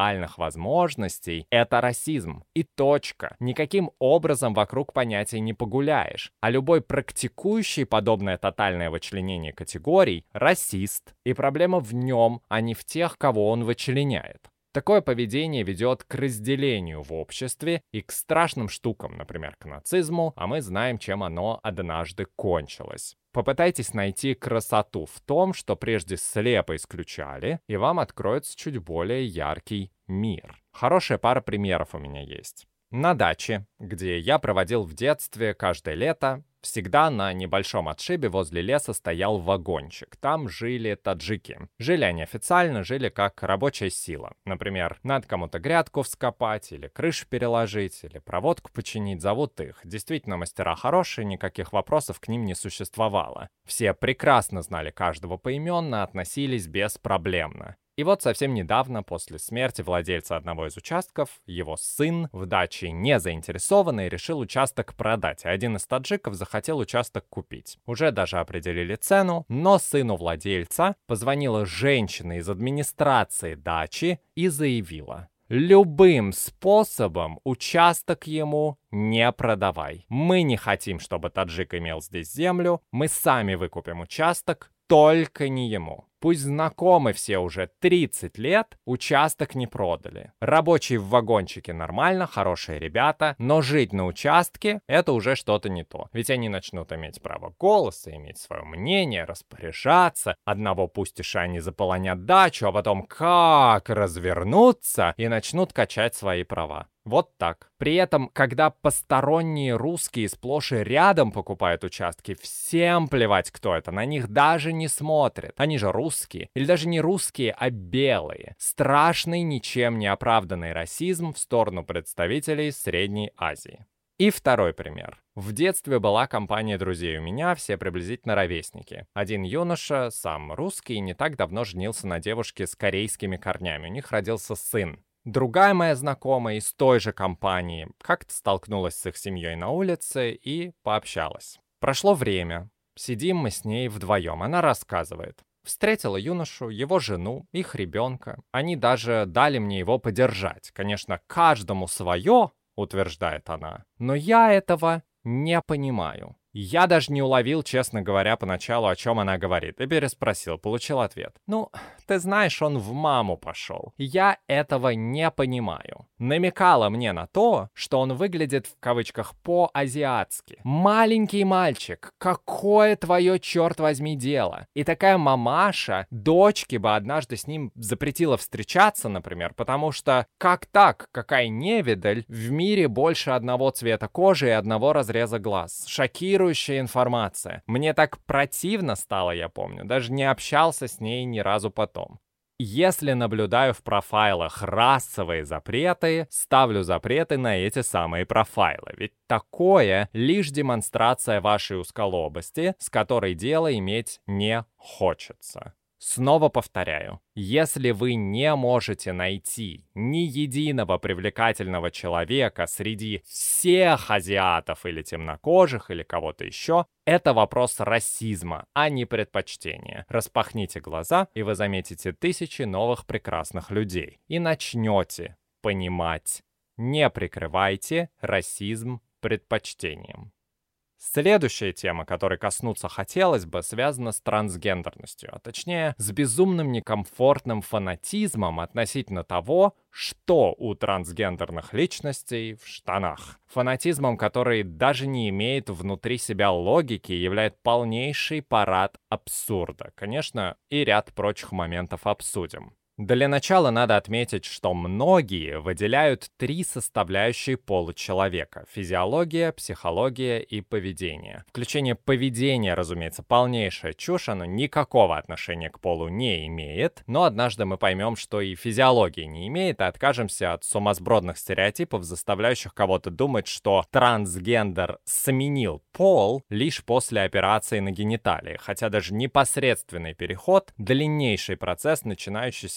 социальных возможностей — это расизм. И точка. Никаким образом вокруг понятия не погуляешь. А любой практикующий подобное тотальное вычленение категорий — расист. И проблема в нем, а не в тех, кого он вычленяет. Такое поведение ведет к разделению в обществе и к страшным штукам, например, к нацизму, а мы знаем, чем оно однажды кончилось. Попытайтесь найти красоту в том, что прежде слепо исключали, и вам откроется чуть более яркий мир. Хорошая пара примеров у меня есть. На даче, где я проводил в детстве каждое лето, всегда на небольшом отшибе возле леса стоял вагончик. Там жили таджики. Жили они официально, жили как рабочая сила. Например, надо кому-то грядку вскопать, или крышу переложить, или проводку починить. Зовут их. Действительно, мастера хорошие, никаких вопросов к ним не существовало. Все прекрасно знали каждого поименно, относились беспроблемно. И вот совсем недавно, после смерти владельца одного из участков, его сын, в даче не заинтересованный, решил участок продать, а один из таджиков захотел участок купить. Уже даже определили цену, но сыну владельца позвонила женщина из администрации дачи и заявила: любым способом участок ему не продавай. Мы не хотим, чтобы таджик имел здесь землю, мы сами выкупим участок, только не ему. Пусть знакомы все уже тридцать лет, участок не продали. Рабочие в вагончике нормально, хорошие ребята, но жить на участке — это уже что-то не то. Ведь они начнут иметь право голоса, иметь свое мнение, распоряжаться. Одного пустишь, они заполонят дачу, а потом как развернуться и начнут качать свои права. Вот так. При этом, когда посторонние русские сплошь и рядом покупают участки, всем плевать, кто это, на них даже не смотрят. Они же русские. Или даже не русские, а белые. Страшный, ничем не оправданный расизм в сторону представителей Средней Азии. И второй пример. В детстве была компания друзей у меня, все приблизительно ровесники. Один юноша, сам русский, не так давно женился на девушке с корейскими корнями. У них родился сын. Другая моя знакомая из той же компании как-то столкнулась с их семьей на улице и пообщалась. Прошло время. Сидим мы с ней вдвоем. Она рассказывает. Встретила юношу, его жену, их ребенка. Они даже дали мне его подержать. Конечно, каждому свое, утверждает она. Но я этого не понимаю. Я даже не уловил, честно говоря, поначалу, о чем она говорит, и переспросил, получил ответ. Ну, ты знаешь, он в маму пошел. Я этого не понимаю. Намекала мне на то, что он выглядит, в кавычках, по-азиатски. Маленький мальчик, какое твое, черт возьми, дело? И такая мамаша дочке бы однажды с ним запретила встречаться, например, потому что как так, какая невидаль, в мире больше одного цвета кожи и одного разреза глаз. Шокирует информация. Мне так противно стало, я помню. Даже не общался с ней ни разу потом. Если наблюдаю в профайлах расовые запреты, ставлю запреты на эти самые профайлы. Ведь такое лишь демонстрация вашей узколобости, с которой дело иметь не хочется. Снова повторяю, если вы не можете найти ни единого привлекательного человека среди всех азиатов или темнокожих или кого-то еще, это вопрос расизма, а не предпочтения. Распахните глаза, и вы заметите тысячи новых прекрасных людей. И начнете понимать. Не прикрывайте расизм предпочтением. Следующая тема, которой коснуться хотелось бы, связана с трансгендерностью, а точнее с безумным некомфортным фанатизмом относительно того, что у трансгендерных личностей в штанах. Фанатизмом, который даже не имеет внутри себя логики и является полнейший парад абсурда. Конечно, и ряд прочих моментов обсудим. Для начала надо отметить, что многие выделяют три составляющие пола человека: физиология, психология и поведение. Включение поведения, разумеется, полнейшая чушь, оно никакого отношения к полу не имеет, но однажды мы поймем, что и физиология не имеет, и откажемся от сумасбродных стереотипов, заставляющих кого-то думать, что трансгендер сменил пол лишь после операции на гениталии, хотя даже непосредственный переход — длиннейший процесс, начинающийся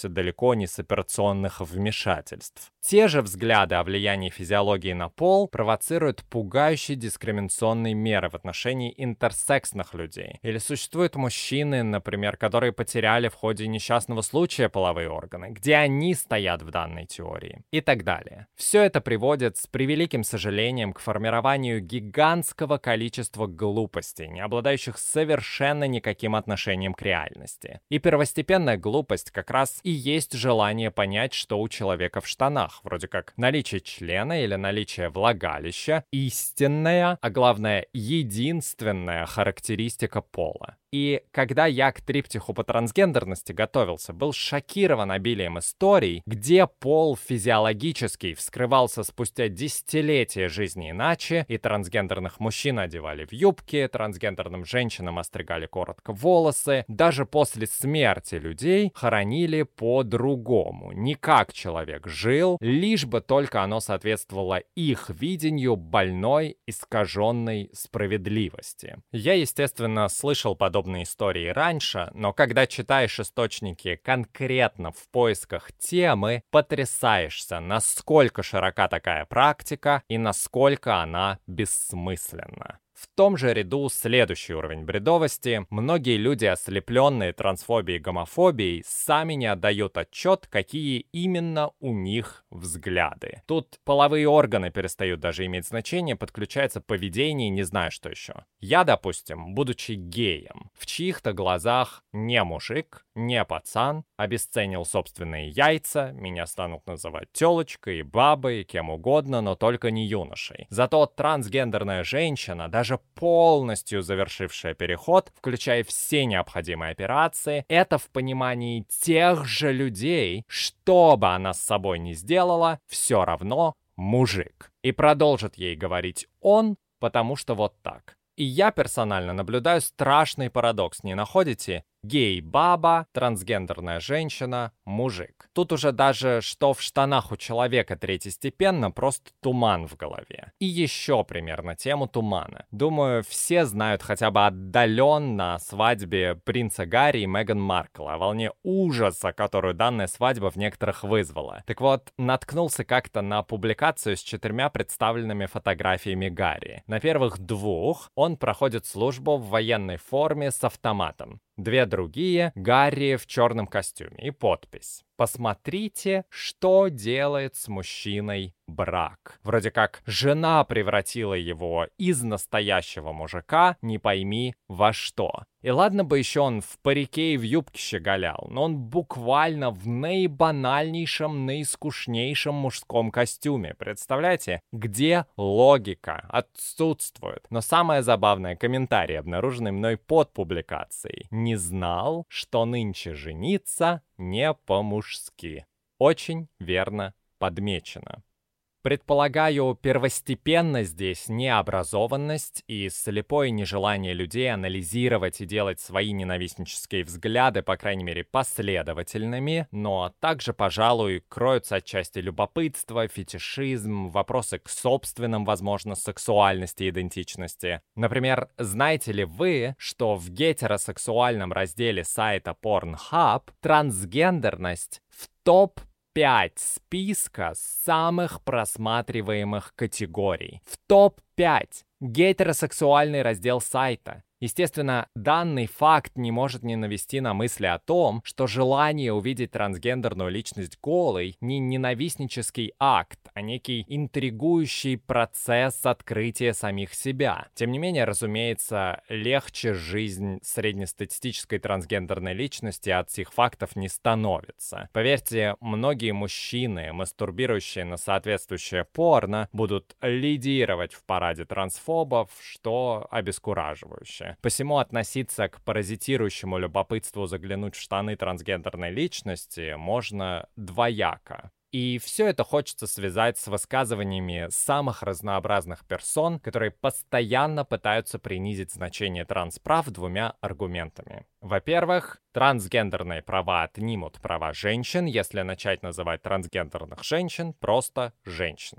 начинающихся далеко не с операционных вмешательств. Те же взгляды о влиянии физиологии на пол провоцируют пугающие дискриминационные меры в отношении интерсексных людей. Или существуют мужчины, например, которые потеряли в ходе несчастного случая половые органы, где они стоят в данной теории, и так далее. Все это приводит с превеликим сожалением к формированию гигантского количества глупостей, не обладающих совершенно никаким отношением к реальности. И первостепенная глупость как раз и есть желание понять, что у человека в штанах, вроде как наличие члена или наличие влагалища, истинная, а главное, единственная характеристика пола. И когда я к триптиху по трансгендерности готовился, был шокирован обилием историй, где пол физиологический вскрывался спустя десятилетия жизни иначе, и трансгендерных мужчин одевали в юбки, трансгендерным женщинам остригали коротко волосы, даже после смерти людей хоронили по-другому. Не как человек жил, лишь бы только оно соответствовало их видению больной, искаженной справедливости. Я, естественно, слышал подобные истории раньше, но когда читаешь источники конкретно в поисках темы, потрясаешься, насколько широка такая практика и насколько она бессмысленна. В том же ряду следующий уровень бредовости. Многие люди, ослепленные трансфобией и гомофобией, сами не отдают отчет, какие именно у них взгляды. Тут половые органы перестают даже иметь значение, подключается поведение и не знаю, что еще. Я, допустим, будучи геем, в чьих-то глазах не мужик, не пацан, обесценил собственные яйца, меня станут называть телочкой, бабой, кем угодно, но только не юношей. Зато трансгендерная женщина, даже даже полностью завершившая переход, включая все необходимые операции, это в понимании тех же людей, что бы она с собой ни сделала, все равно мужик. И продолжит ей говорить он, потому что вот так. И я персонально наблюдаю страшный парадокс, не находите? Гей-баба, трансгендерная женщина, мужик. Тут уже даже что в штанах у человека третьестепенно, просто туман в голове. И еще пример на тему тумана. Думаю, все знают хотя бы отдаленно о свадьбе принца Гарри и Меган Маркл, о волне ужаса, которую данная свадьба в некоторых вызвала. Так вот, наткнулся как-то на публикацию с четырьмя представленными фотографиями Гарри. На первых двух он проходит службу в военной форме с автоматом. Две другие — Гарри в черном костюме и подпись: «Посмотрите, что делает с мужчиной брак». Вроде как жена превратила его из настоящего мужика не пойми во что. И ладно бы еще он в парике и в юбке щеголял, но он буквально в наибанальнейшем, наискучнейшем мужском костюме. Представляете, где логика отсутствует? Но самое забавное — комментарий, обнаруженный мной под публикацией: «Не знал, что нынче жениться не по-мужски». Очень верно подмечено. Предполагаю, первостепенно здесь необразованность и слепое нежелание людей анализировать и делать свои ненавистнические взгляды, по крайней мере, последовательными, но также, пожалуй, кроются отчасти любопытство, фетишизм, вопросы к собственным, возможно, сексуальности и идентичности. Например, знаете ли вы, что в гетеросексуальном разделе сайта Pornhub трансгендерность в топ пять списка самых просматриваемых категорий. В топ пять гетеросексуальный раздел сайта. Естественно, данный факт не может не навести на мысли о том, что желание увидеть трансгендерную личность голой не ненавистнический акт, а некий интригующий процесс открытия самих себя. Тем не менее, разумеется, легче жизнь среднестатистической трансгендерной личности от сих фактов не становится. Поверьте, многие мужчины, мастурбирующие на соответствующее порно, будут лидировать в параде трансфобов, что обескураживающе. Посему относиться к паразитирующему любопытству заглянуть в штаны трансгендерной личности можно двояко. И все это хочется связать с высказываниями самых разнообразных персон, которые постоянно пытаются принизить значение трансправ двумя аргументами. Во-первых, трансгендерные права отнимут права женщин, если начать называть трансгендерных женщин просто женщинами.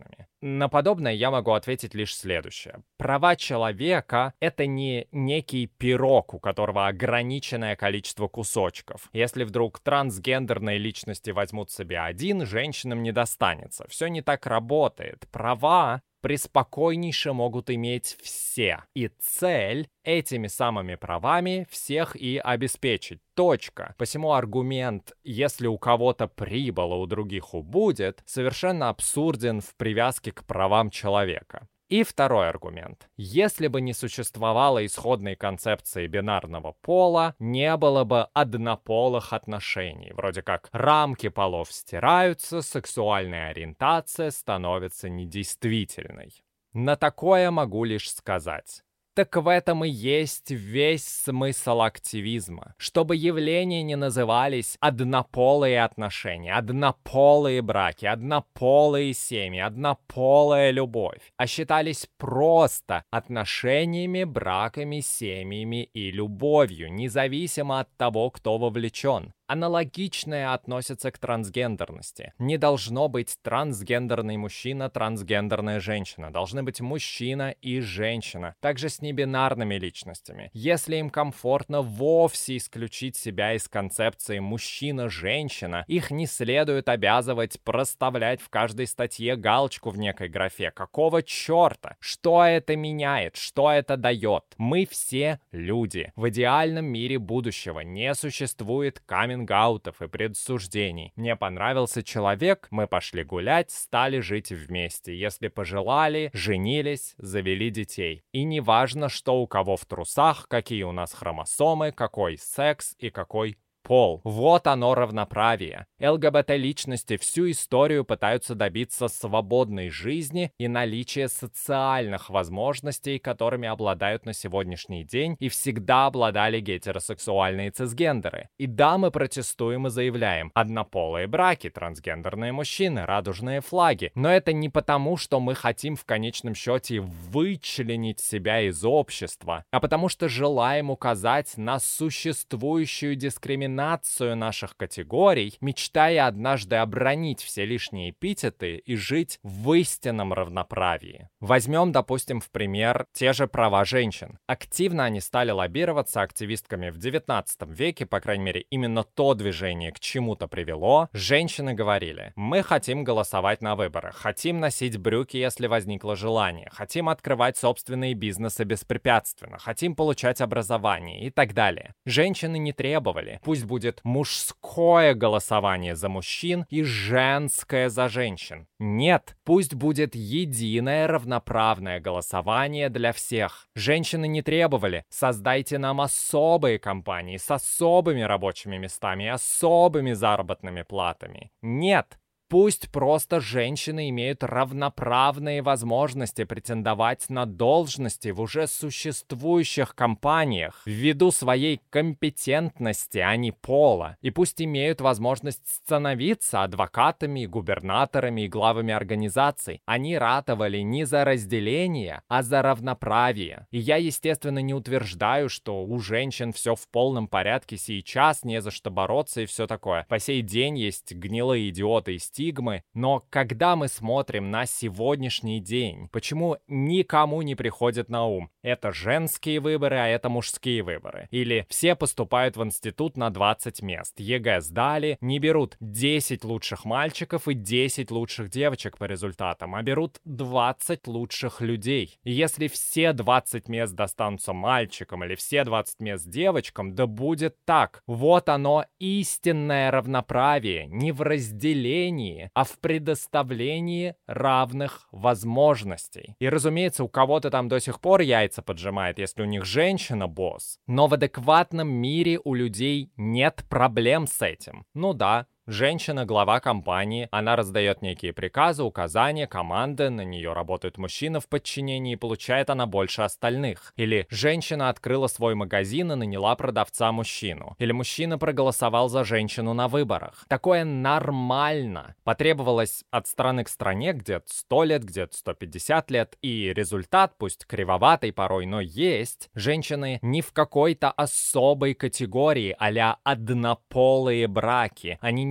на подобное я могу ответить лишь следующее. Права человека — это не некий пирог, у которого ограниченное количество кусочков. Если вдруг трансгендерные личности возьмут себе один, женщинам не достанется. Все не так работает. Права преспокойнейше могут иметь все. И цель этими самыми правами всех и обеспечить. Точка. Посему аргумент «если у кого-то прибыло, у других убудет» совершенно абсурден в привязке к правам человека. И второй аргумент. Если бы не существовало исходной концепции бинарного пола, не было бы однополых отношений. Вроде как рамки полов стираются, сексуальная ориентация становится недействительной. На такое могу лишь сказать. Так в этом и есть весь смысл активизма. Чтобы явления не назывались однополые отношения, однополые браки, однополые семьи, однополая любовь, а считались просто отношениями, браками, семьями и любовью, независимо от того, кто вовлечен. Аналогичное относится к трансгендерности. Не должно быть трансгендерный мужчина, трансгендерная женщина. Должны быть мужчина и женщина. Также с небинарными личностями. Если им комфортно вовсе исключить себя из концепции мужчина-женщина, их не следует обязывать проставлять в каждой статье галочку в некой графе. Какого черта? Что это меняет? Что это дает? Мы все люди. В идеальном мире будущего не существует камень гаутов и предсуждений. Мне понравился человек, мы пошли гулять, стали жить вместе. Если пожелали, женились, завели детей. И не важно, что у кого в трусах, какие у нас хромосомы, какой секс и какой пол. Вот оно равноправие. ЛГБТ-личности всю историю пытаются добиться свободной жизни и наличия социальных возможностей, которыми обладают на сегодняшний день и всегда обладали гетеросексуальные цисгендеры. И да, мы протестуем и заявляем: однополые браки, трансгендерные мужчины, радужные флаги. Но это не потому, что мы хотим в конечном счете вычленить себя из общества, а потому что желаем указать на существующую дискриминацию наших категорий, мечтая однажды обронить все лишние эпитеты и жить в истинном равноправии. Возьмем, допустим, в пример те же права женщин. Активно они стали лоббироваться активистками в девятнадцатом веке, по крайней мере, именно то движение к чему-то привело. Женщины говорили: мы хотим голосовать на выборах, хотим носить брюки, если возникло желание, хотим открывать собственные бизнесы беспрепятственно, хотим получать образование и так далее. Женщины не требовали: пусть будет мужское голосование за мужчин и женское за женщин. Нет, пусть будет единое равноправное голосование для всех. Женщины не требовали: создайте нам особые компании с особыми рабочими местами и особыми заработными платами. Нет. Пусть просто женщины имеют равноправные возможности претендовать на должности в уже существующих компаниях ввиду своей компетентности, а не пола. И пусть имеют возможность становиться адвокатами, губернаторами и главами организаций. Они ратовали не за разделение, а за равноправие. И я, естественно, не утверждаю, что у женщин все в полном порядке сейчас, не за что бороться и все такое. По сей день есть гнилые идиоты и стигмы, но когда мы смотрим на сегодняшний день, почему никому не приходит на ум: это женские выборы, а это мужские выборы? Или все поступают в институт на двадцать мест, ЕГЭ сдали, не берут десять лучших мальчиков и десять лучших девочек по результатам, а берут двадцать лучших людей. И если все двадцать мест достанутся мальчикам или все двадцать мест девочкам, да будет так. Вот оно, истинное равноправие, не в разделении, а в предоставлении равных возможностей. И, разумеется, у кого-то там до сих пор яйца поджимает, если у них женщина босс. Но в адекватном мире у людей нет проблем с этим. Ну да, женщина — глава компании, она раздает некие приказы, указания, команды, на нее работают мужчины в подчинении, и получает она больше остальных. Или женщина открыла свой магазин и наняла продавца-мужчину. Или мужчина проголосовал за женщину на выборах. Такое нормально. Потребовалось от страны к стране где-то сто лет, где-то сто пятьдесят лет, и результат, пусть кривоватый порой, но есть. Женщины не в какой-то особой категории а-ля однополые браки. Они не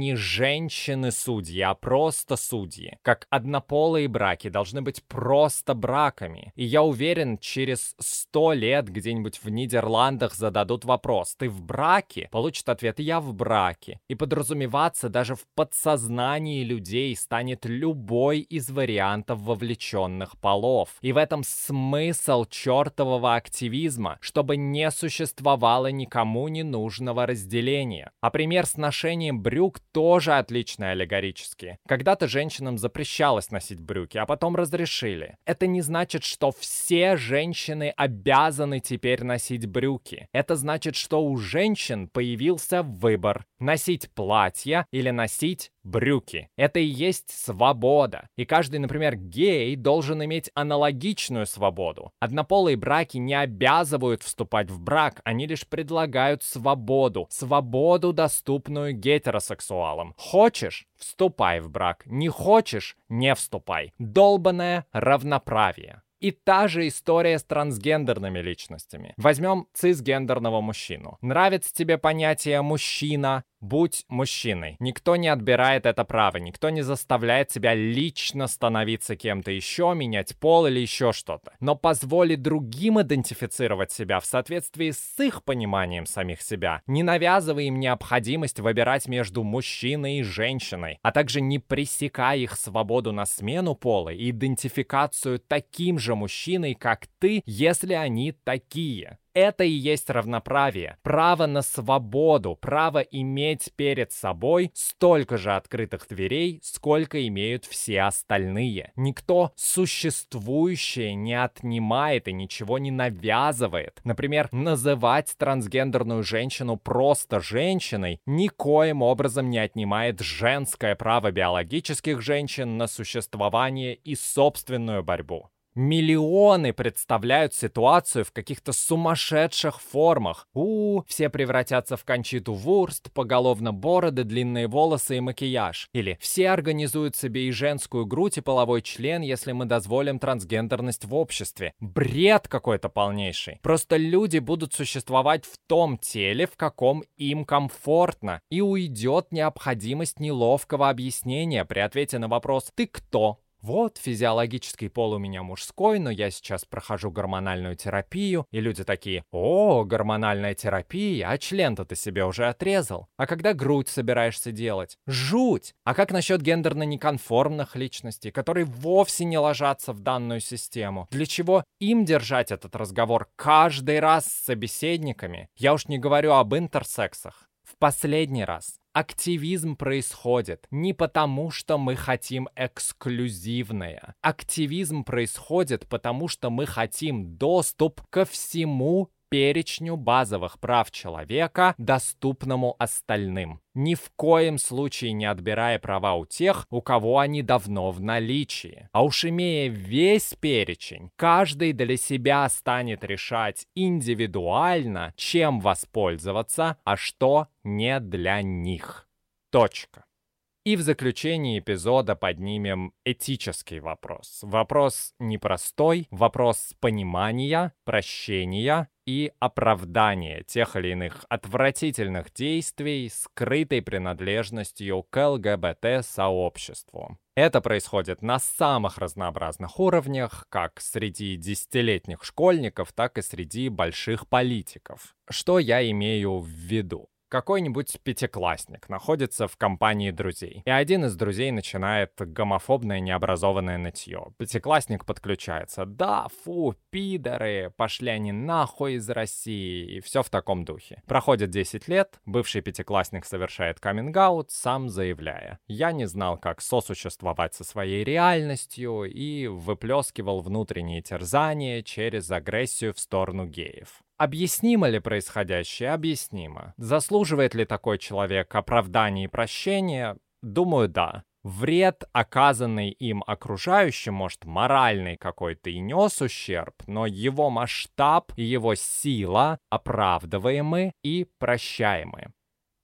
не женщины-судьи, а просто судьи. Как однополые браки должны быть просто браками. И я уверен, через сто лет где-нибудь в Нидерландах зададут вопрос: ты в браке? Получит ответ: я в браке. И подразумеваться даже в подсознании людей станет любой из вариантов вовлеченных полов. И в этом смысл чертового активизма, чтобы не существовало никому ненужного разделения. А пример с ношением брюк тоже отличный аллегорически. Когда-то женщинам запрещалось носить брюки, а потом разрешили. Это не значит, что все женщины обязаны теперь носить брюки. Это значит, что у женщин появился выбор: носить платья или носить брюки. Это и есть свобода. И каждый, например, гей должен иметь аналогичную свободу. Однополые браки не обязывают вступать в брак, они лишь предлагают свободу. Свободу, доступную гетеросексуалам. Хочешь — вступай в брак. Не хочешь — не вступай. Долбанное равноправие. И та же история с трансгендерными личностями. Возьмем цисгендерного мужчину. Нравится тебе понятие «мужчина»? Будь мужчиной. Никто не отбирает это право, никто не заставляет тебя лично становиться кем-то еще, менять пол или еще что-то. Но позволи другим идентифицировать себя в соответствии с их пониманием самих себя. Не навязывай им необходимость выбирать между мужчиной и женщиной, а также не пресекай их свободу на смену пола и идентификацию таким же мужчиной, как ты, если они такие. Это и есть равноправие. Право на свободу, право иметь перед собой столько же открытых дверей, сколько имеют все остальные. Никто существующее не отнимает и ничего не навязывает. Например, называть трансгендерную женщину просто женщиной никоим образом не отнимает женское право биологических женщин на существование и собственную борьбу. Миллионы представляют ситуацию в каких-то сумасшедших формах. У, все превратятся в Кончиту Вурст, поголовно бороды, длинные волосы и макияж. Или все организуют себе и женскую грудь, и половой член, если мы дозволим трансгендерность в обществе. Бред какой-то полнейший. Просто люди будут существовать в том теле, в каком им комфортно. И уйдет необходимость неловкого объяснения при ответе на вопрос «Ты кто?». Вот, физиологический пол у меня мужской, но я сейчас прохожу гормональную терапию, и люди такие: «О, гормональная терапия, а член-то ты себе уже отрезал. А когда грудь собираешься делать? Жуть! А как насчет гендерно-неконформных личностей, которые вовсе не ложатся в данную систему? Для чего им держать этот разговор каждый раз с собеседниками? Я уж не говорю об интерсексах. В последний раз. Активизм происходит не потому, что мы хотим эксклюзивное. Активизм происходит потому, что мы хотим доступ ко всему перечню базовых прав человека, доступному остальным. Ни в коем случае не отбирая права у тех, у кого они давно в наличии. А уж имея весь перечень, каждый для себя станет решать индивидуально, чем воспользоваться, а что не для них. Точка. И в заключении эпизода поднимем этический вопрос. Вопрос непростой, вопрос понимания, прощения и оправдания тех или иных отвратительных действий, скрытой принадлежностью к ЛГБТ-сообществу. Это происходит на самых разнообразных уровнях, как среди десятилетних школьников, так и среди больших политиков. Что я имею в виду? Какой-нибудь пятиклассник находится в компании друзей, и один из друзей начинает гомофобное необразованное нытье. Пятиклассник подключается: «Да, фу, пидоры, пошли они нахуй из России», и все в таком духе. Проходит десять лет, бывший пятиклассник совершает каминг-аут, сам заявляя: «Я не знал, как сосуществовать со своей реальностью», и выплескивал внутренние терзания через агрессию в сторону геев. Объяснимо ли происходящее? Объяснимо. Заслуживает ли такой человек оправдания и прощения? Думаю, да. Вред, оказанный им окружающим, может, моральный какой-то и нес ущерб, но его масштаб и его сила оправдываемы и прощаемы.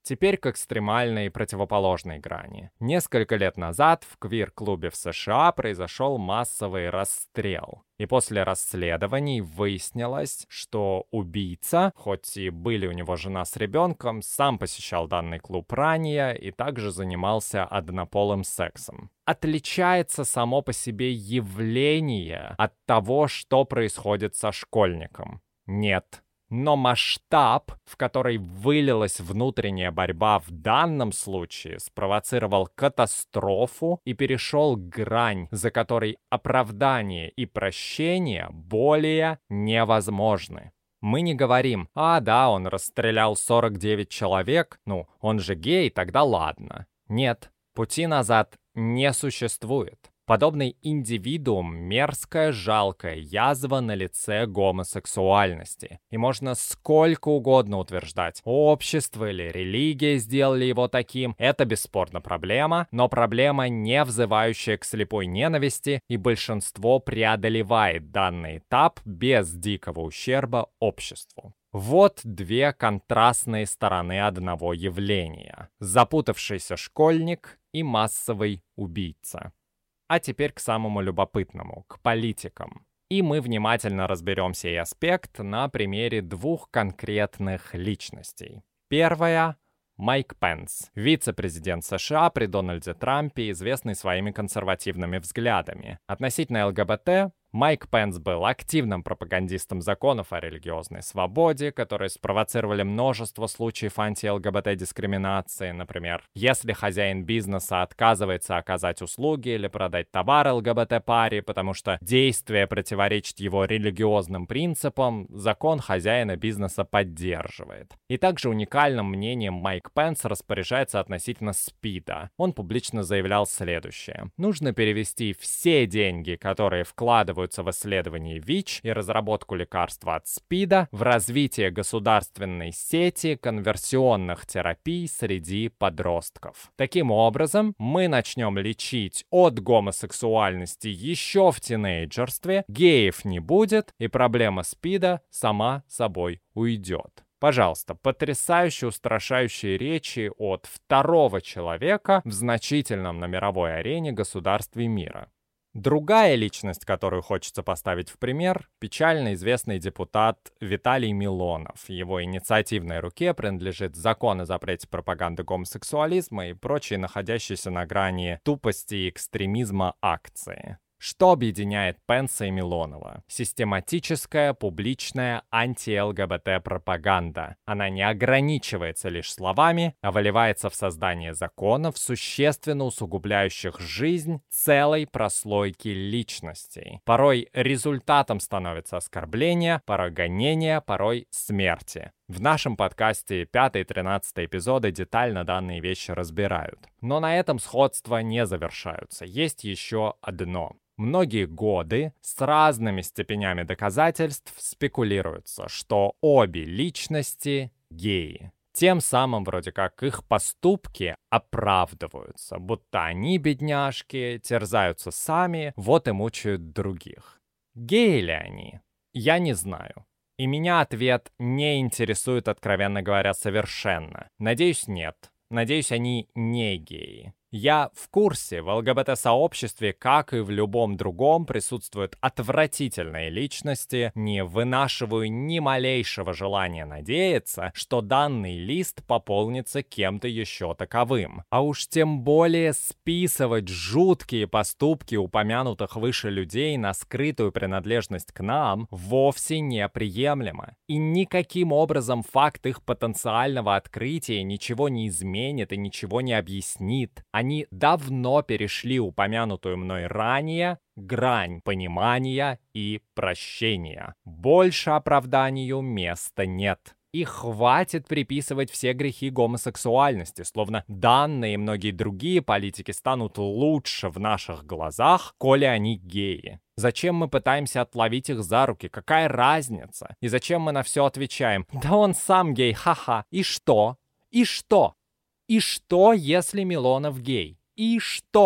Теперь к экстремальной и противоположной грани. Несколько лет назад в квир-клубе в США произошел массовый расстрел. И после расследований выяснилось, что убийца, хоть и были у него жена с ребенком, сам посещал данный клуб ранее и также занимался однополым сексом. Отличается само по себе явление от того, что происходит со школьником? Нет. Но масштаб, в который вылилась внутренняя борьба в данном случае, спровоцировал катастрофу и перешел грань, за которой оправдание и прощение более невозможны. Мы не говорим: «А, да, он расстрелял сорок девять человек, ну, он же гей, тогда ладно». Нет, пути назад не существует. Подобный индивидуум — мерзкая, жалкая язва на лице гомосексуальности. И можно сколько угодно утверждать, общество или религия сделали его таким. Это бесспорно проблема, но проблема, не взывающая к слепой ненависти, и большинство преодолевает данный этап без дикого ущерба обществу. Вот две контрастные стороны одного явления: запутавшийся школьник и массовый убийца. А теперь к самому любопытному, к политикам. И мы внимательно разберем сей аспект на примере двух конкретных личностей. Первая — Майк Пенс, вице-президент США при Дональде Трампе, известный своими консервативными взглядами. Относительно ЛГБТ Майк Пенс был активным пропагандистом законов о религиозной свободе, которые спровоцировали множество случаев анти-ЛГБТ-дискриминации. Например, если хозяин бизнеса отказывается оказать услуги или продать товар ЛГБТ-паре, потому что действие противоречит его религиозным принципам, закон хозяина бизнеса поддерживает. И также уникальным мнением Майк Пенс распоряжается относительно СПИДа. Он публично заявлял следующее: нужно перевести все деньги, которые вкладывают в исследовании ВИЧ и разработку лекарства от СПИДа, в развитие государственной сети конверсионных терапий среди подростков. Таким образом, мы начнем лечить от гомосексуальности еще в тинейджерстве, геев не будет, и проблема СПИДа сама собой уйдет. Пожалуйста, потрясающие, устрашающие речи от второго человека в значительном на мировой арене государстве мира. Другая личность, которую хочется поставить в пример, печально известный депутат Виталий Милонов. Его инициативной руке принадлежит закон о запрете пропаганды гомосексуализма и прочие находящиеся на грани тупости и экстремизма акции. Что объединяет Пенса и Милонова? Систематическая, публичная анти-ЛГБТ-пропаганда. Она не ограничивается лишь словами, а выливается в создание законов, существенно усугубляющих жизнь целой прослойки личностей. Порой результатом становится оскорбление, порой гонение, порой смерти. В нашем подкасте пятый и тринадцатый эпизоды детально данные вещи разбирают. Но на этом сходства не завершаются. Есть еще одно. Многие годы с разными степенями доказательств спекулируется, что обе личности геи. Тем самым вроде как их поступки оправдываются, будто они, бедняжки, терзаются сами, вот и мучают других. Геи ли они? Я не знаю. И меня ответ не интересует, откровенно говоря, совершенно. Надеюсь, нет. Надеюсь, они не геи. Я в курсе, в ЛГБТ-сообществе, как и в любом другом, присутствуют отвратительные личности, не вынашиваю ни малейшего желания надеяться, что данный лист пополнится кем-то еще таковым. А уж тем более списывать жуткие поступки упомянутых выше людей на скрытую принадлежность к нам вовсе неприемлемо. И никаким образом факт их потенциального открытия ничего не изменит и ничего не объяснит. Они давно перешли упомянутую мной ранее грань понимания и прощения. Больше оправданию места нет. И хватит приписывать все грехи гомосексуальности, словно данные и многие другие политики станут лучше в наших глазах, коли они геи. Зачем мы пытаемся отловить их за руки? Какая разница? И зачем мы на все отвечаем? Да он сам гей, ха-ха. И что? И что? И что, если Милонов гей? И что?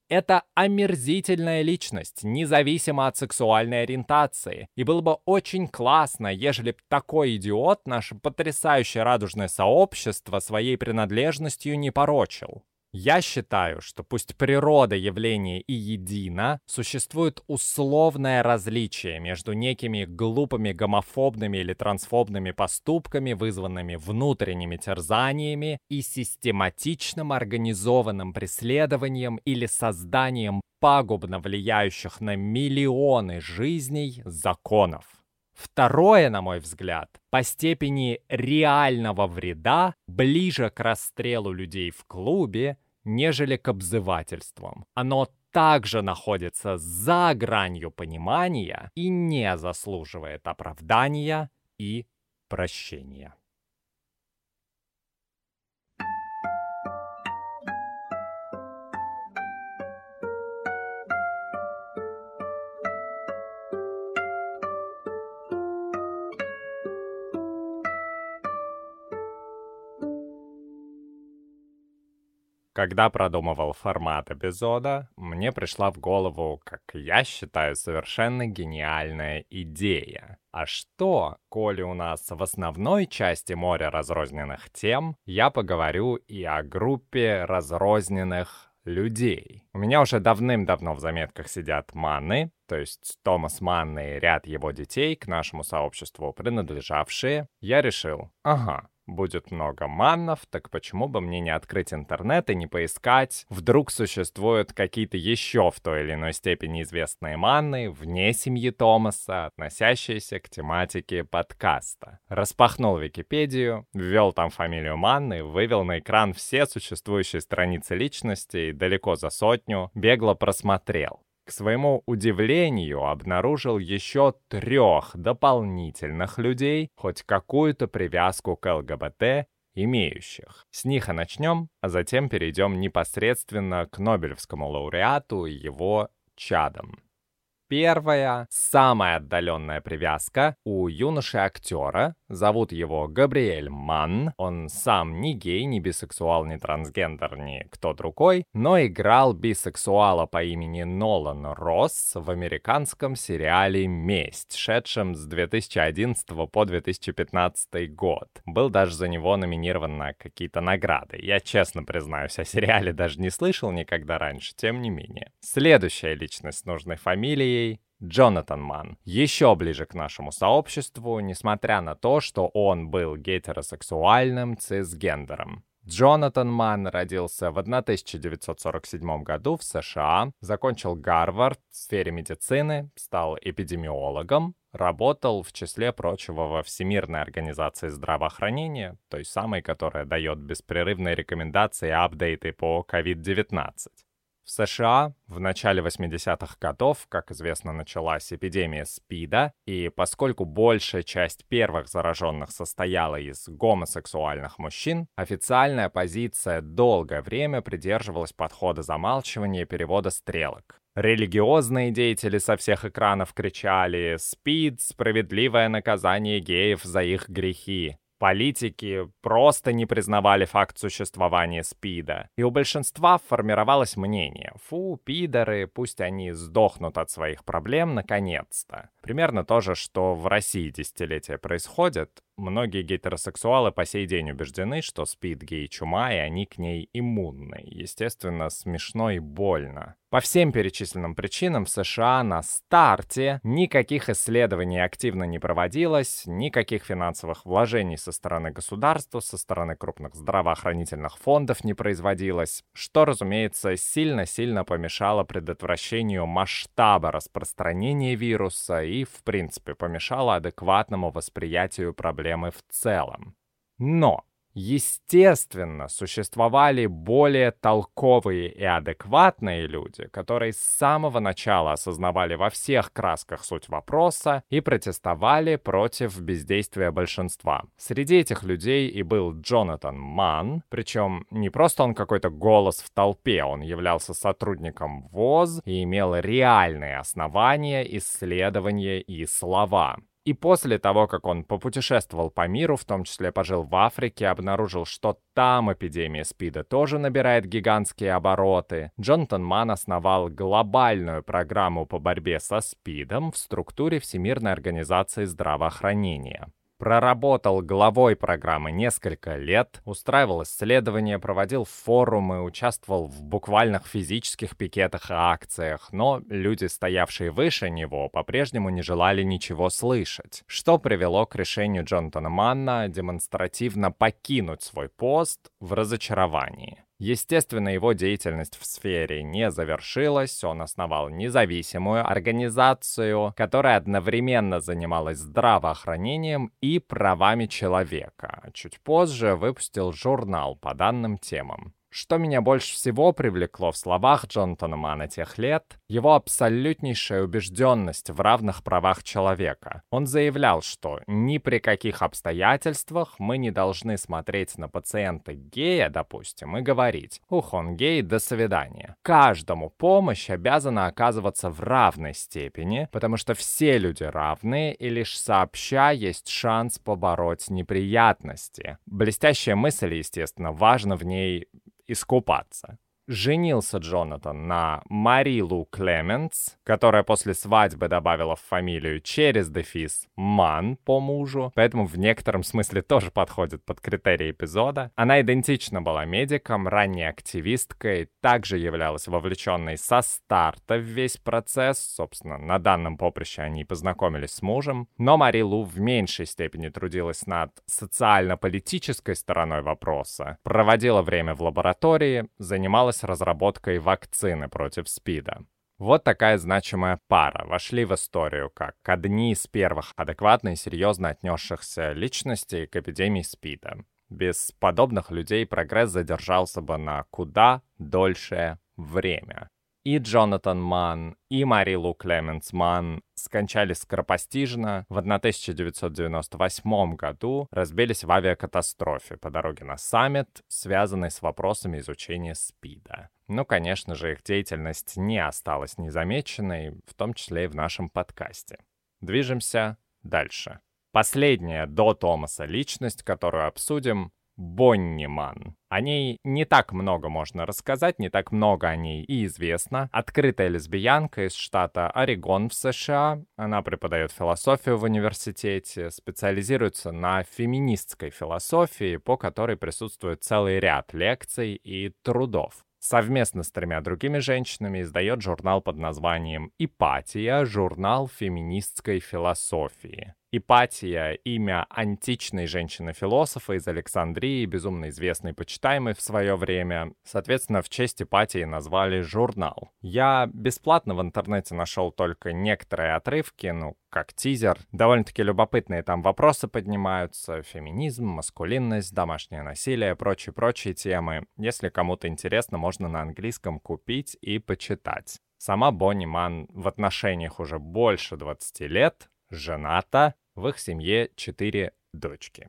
Это омерзительная личность, независимо от сексуальной ориентации. И было бы очень классно, ежели б такой идиот наше потрясающее радужное сообщество своей принадлежностью не порочил. Я считаю, что пусть природа явления и едина, существует условное различие между некими глупыми гомофобными или трансфобными поступками, вызванными внутренними терзаниями, и систематичным организованным преследованием или созданием пагубно влияющих на миллионы жизней законов. Второе, на мой взгляд, по степени реального вреда ближе к расстрелу людей в клубе, нежели к обзывательствам. Оно также находится за гранью понимания и не заслуживает оправдания и прощения. Когда продумывал формат эпизода, мне пришла в голову, как я считаю, совершенно гениальная идея. А что, коли у нас в основной части моря разрозненных тем, я поговорю и о группе разрозненных людей. У меня уже давным-давно в заметках сидят Манны, то есть Томас Манн и ряд его детей, к нашему сообществу принадлежавшие. Я решил, ага, будет много маннов, так почему бы мне не открыть интернет и не поискать, вдруг существуют какие-то еще в той или иной степени известные манны вне семьи Томаса, относящиеся к тематике подкаста. Распахнул Википедию, ввел там фамилию Манны, вывел на экран все существующие страницы личности и далеко за сотню бегло просмотрел. К своему удивлению, обнаружил еще трех дополнительных людей, хоть какую-то привязку к ЛГБТ имеющих. С них и начнем, а затем перейдем непосредственно к Нобелевскому лауреату и его чадам. Первая, самая отдаленная привязка у юноши-актера. Зовут его Габриэль Манн. Он сам ни гей, ни бисексуал, ни трансгендер, ни кто другой, но играл бисексуала по имени Нолан Росс в американском сериале «Месть», шедшем с две тысячи одиннадцатого по две тысячи пятнадцатый год. Был даже за него номинирован на какие-то награды. Я честно признаюсь, о сериале даже не слышал никогда раньше, тем не менее. Следующая личность с нужной фамилией — Джонатан Манн. Еще ближе к нашему сообществу, несмотря на то, что он был гетеросексуальным цисгендером. Джонатан Манн родился в тысяча девятьсот сорок седьмом году в США, закончил Гарвард в сфере медицины, стал эпидемиологом, работал, в числе прочего, во Всемирной организации здравоохранения, той самой, которая дает беспрерывные рекомендации и апдейты по ковид девятнадцать. В США в начале восьмидесятых годов, как известно, началась эпидемия СПИДа, и поскольку большая часть первых зараженных состояла из гомосексуальных мужчин, официальная позиция долгое время придерживалась подхода замалчивания и перевода стрелок. Религиозные деятели со всех экранов кричали «СПИД! Справедливое наказание геев за их грехи!». Политики просто не признавали факт существования СПИДа. И у большинства формировалось мнение: фу, пидоры, пусть они сдохнут от своих проблем наконец-то. Примерно то же, что в России десятилетия происходит. Многие гетеросексуалы по сей день убеждены, что СПИД, гей, чума, и они к ней иммунны. Естественно, смешно и больно. По всем перечисленным причинам в США на старте никаких исследований активно не проводилось, никаких финансовых вложений со стороны государства, со стороны крупных здравоохранительных фондов не производилось, что, разумеется, сильно-сильно помешало предотвращению масштаба распространения вируса и, в принципе, помешало адекватному восприятию проблемы в целом. Но, естественно, существовали более толковые и адекватные люди, которые с самого начала осознавали во всех красках суть вопроса и протестовали против бездействия большинства. Среди этих людей и был Джонатан Манн, причем не просто он какой-то голос в толпе, он являлся сотрудником ВОЗ и имел реальные основания, исследования и слова. И после того, как он попутешествовал по миру, в том числе пожил в Африке, обнаружил, что там эпидемия СПИДа тоже набирает гигантские обороты, Джонатан Манн основал глобальную программу по борьбе со СПИДом в структуре Всемирной организации здравоохранения. Проработал главой программы несколько лет, устраивал исследования, проводил форумы, участвовал в буквальных физических пикетах и акциях, но люди, стоявшие выше него, по-прежнему не желали ничего слышать, что привело к решению Джонатана Манна демонстративно покинуть свой пост в разочаровании. Естественно, его деятельность в сфере не завершилась, он основал независимую организацию, которая одновременно занималась здравоохранением и правами человека. Чуть позже выпустил журнал по данным темам. Что меня больше всего привлекло в словах Джонатана Манна тех лет, его абсолютнейшая убежденность в равных правах человека. Он заявлял, что ни при каких обстоятельствах мы не должны смотреть на пациента гея, допустим, и говорить: «Ух, он гей, до свидания». Каждому помощь обязана оказываться в равной степени, потому что все люди равные, и лишь сообща есть шанс побороть неприятности. Блестящая мысль, естественно, важно в ней искупаться. Женился Джонатан на Мари Лу Клементс, которая после свадьбы добавила в фамилию через дефис Манн по мужу, поэтому в некотором смысле тоже подходит под критерии эпизода. Она идентично была медиком, ранней активисткой, также являлась вовлеченной со старта в весь процесс. Собственно, на данном поприще они познакомились с мужем. Но Мари Лу в меньшей степени трудилась над социально-политической стороной вопроса, проводила время в лаборатории, занималась разработкой вакцины против СПИДа. Вот такая значимая пара вошли в историю как одни из первых адекватно и серьезно отнесшихся личностей к эпидемии СПИДа. Без подобных людей прогресс задержался бы на куда дольшее время. И Джонатан Манн, и Мари Лу Клементс Манн скончались скоропостижно. В тысяча девятьсот девяносто восьмом году разбились в авиакатастрофе по дороге на саммит, связанный с вопросами изучения СПИДа. Ну, конечно же, их деятельность не осталась незамеченной, в том числе и в нашем подкасте. Движемся дальше. Последняя до Томаса личность, которую обсудим, Бонни Манн. О ней не так много можно рассказать, не так много о ней и известно. Открытая лесбиянка из штата Орегон в США. Она преподает философию в университете, специализируется на феминистской философии, по которой присутствует целый ряд лекций и трудов. Совместно с тремя другими женщинами издает журнал под названием «Ипатия», журнал феминистской философии. Ипатия — имя античной женщины-философа из Александрии, безумно известной и почитаемой в свое время. Соответственно, в честь Ипатии назвали журнал. Я бесплатно в интернете нашел только некоторые отрывки, ну, как тизер. Довольно-таки любопытные там вопросы поднимаются. Феминизм, маскулинность, домашнее насилие, прочие-прочие темы. Если кому-то интересно, можно на английском купить и почитать. Сама Бонни Манн в отношениях уже больше двадцати лет, жената, в их семье четыре дочки.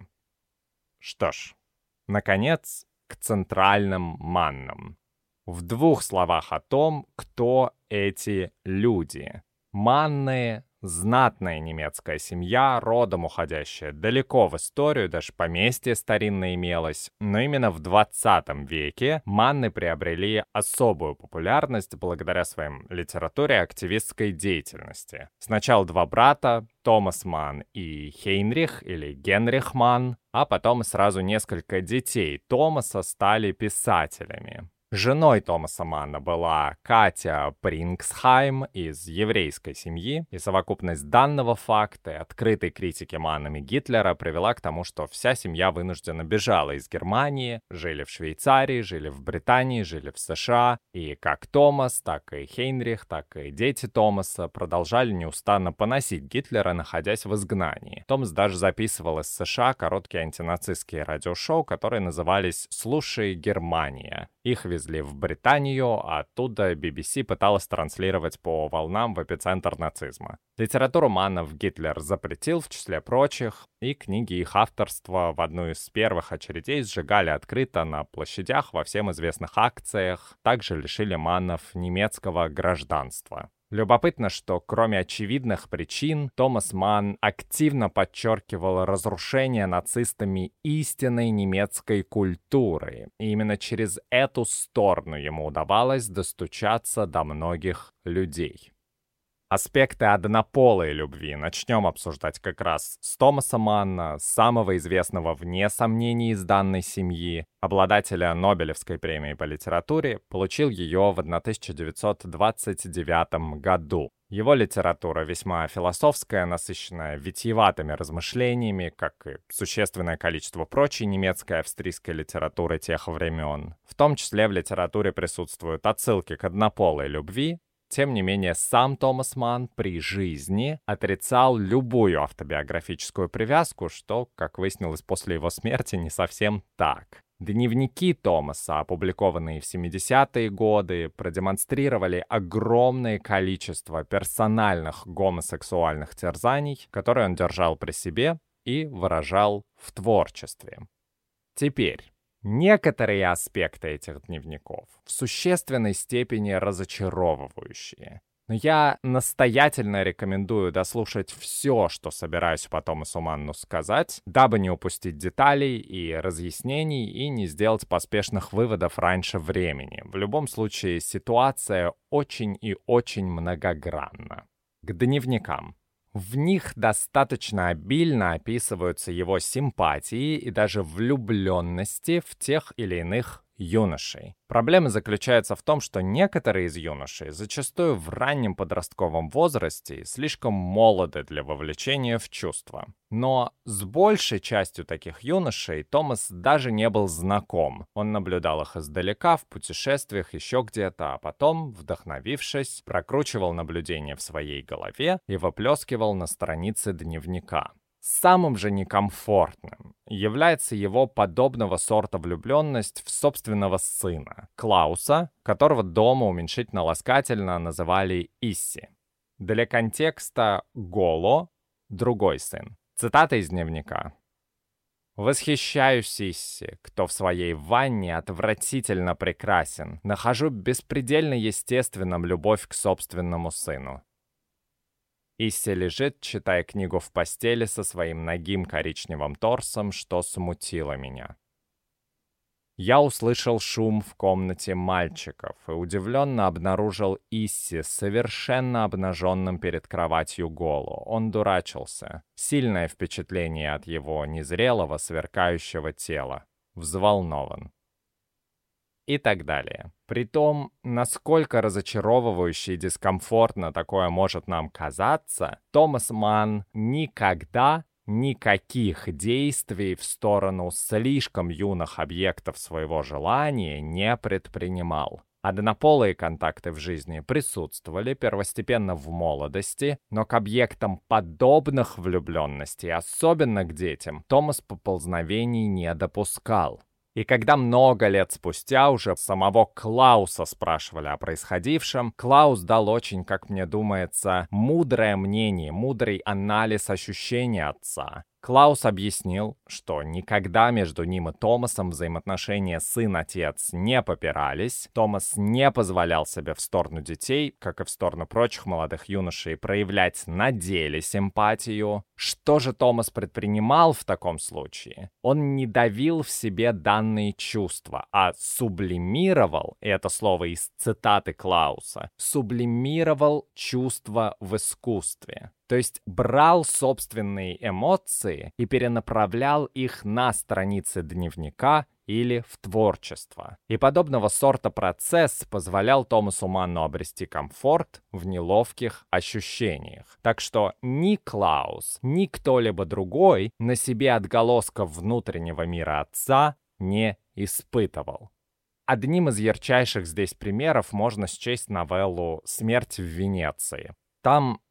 Что ж, наконец, к центральным Маннам. В двух словах о том, кто эти люди. Манны — знатная немецкая семья, родом уходящая далеко в историю, даже поместье старинное имелось. Но именно в двадцатом веке Манны приобрели особую популярность благодаря своим литературе и активистской деятельности. Сначала два брата, Томас Манн и Хейнрих, или Генрих Манн, а потом сразу несколько детей Томаса стали писателями. Женой Томаса Манна была Катя Прингсхайм из еврейской семьи, и совокупность данного факта и открытой критики Маннами Гитлера привела к тому, что вся семья вынуждена бежала из Германии, жили в Швейцарии, жили в Британии, жили в США, и как Томас, так и Хейнрих, так и дети Томаса продолжали неустанно поносить Гитлера, находясь в изгнании. Томас даже записывал из США короткие антинацистские радиошоу, которые назывались «Слушай, Германия». Их везли в Британию, а оттуда би би си пыталась транслировать по волнам в эпицентр нацизма. Литературу Маннов Гитлер запретил, в числе прочих, и книги их авторства в одну из первых очередей сжигали открыто на площадях во всем известных акциях, также лишили Маннов немецкого гражданства. Любопытно, что кроме очевидных причин, Томас Манн активно подчеркивал разрушение нацистами истинной немецкой культуры. И именно через эту сторону ему удавалось достучаться до многих людей. Аспекты однополой любви начнем обсуждать как раз с Томаса Манна, самого известного вне сомнений из данной семьи, обладателя Нобелевской премии по литературе, получил ее в тысяча девятьсот двадцать девятом году. Его литература весьма философская, насыщенная витиеватыми размышлениями, как и существенное количество прочей немецкой и австрийской литературы тех времен. В том числе в литературе присутствуют отсылки к однополой любви. Тем не менее, сам Томас Манн при жизни отрицал любую автобиографическую привязку, что, как выяснилось после его смерти, не совсем так. Дневники Томаса, опубликованные в семидесятые годы, продемонстрировали огромное количество персональных гомосексуальных терзаний, которые он держал при себе и выражал в творчестве. Теперь, некоторые аспекты этих дневников в существенной степени разочаровывающие. Но я настоятельно рекомендую дослушать все, что собираюсь по Томасу Манну сказать, дабы не упустить деталей и разъяснений и не сделать поспешных выводов раньше времени. В любом случае, ситуация очень и очень многогранна. К дневникам. В них достаточно обильно описываются его симпатии и даже влюбленности в тех или иных юношей. Проблема заключается в том, что некоторые из юношей зачастую в раннем подростковом возрасте слишком молоды для вовлечения в чувства. Но с большей частью таких юношей Томас даже не был знаком. Он наблюдал их издалека, в путешествиях, еще где-то, а потом, вдохновившись, прокручивал наблюдения в своей голове и выплескивал на страницы дневника. Самым же некомфортным является его подобного сорта влюбленность в собственного сына, Клауса, которого дома уменьшительно-ласкательно называли Исси. Для контекста Голо — другой сын. Цитата из дневника. «Восхищаюсь Исси, кто в своей ванне отвратительно прекрасен. Нахожу беспредельно естественным любовь к собственному сыну». Исси лежит, читая книгу в постели со своим нагим коричневым торсом, что смутило меня. Я услышал шум в комнате мальчиков и удивленно обнаружил Исси совершенно обнаженным перед кроватью Голу. Он дурачился. Сильное впечатление от его незрелого, сверкающего тела. Взволнован. И так далее. При том, насколько разочаровывающе и дискомфортно такое может нам казаться, Томас Манн никогда никаких действий в сторону слишком юных объектов своего желания не предпринимал. Однополые контакты в жизни присутствовали первостепенно в молодости, но к объектам подобных влюбленностей, особенно к детям, Томас поползновений не допускал. И когда много лет спустя уже самого Клауса спрашивали о происходившем, Клаус дал очень, как мне думается, мудрое мнение, мудрый анализ ощущений отца. Клаус объяснил, что никогда между ним и Томасом взаимоотношения сын-отец не попирались, Томас не позволял себе в сторону детей, как и в сторону прочих молодых юношей, проявлять на деле симпатию. Что же Томас предпринимал в таком случае? Он не давил в себе данные чувства, а сублимировал, и это слово из цитаты Клауса, сублимировал чувства в искусстве. То есть брал собственные эмоции и перенаправлял их на страницы дневника или в творчество. И подобного сорта процесс позволял Томасу Манну обрести комфорт в неловких ощущениях. Так что ни Клаус, ни кто-либо другой на себе отголосков внутреннего мира отца не испытывал. Одним из ярчайших здесь примеров можно счесть новеллу «Смерть в Венеции». Там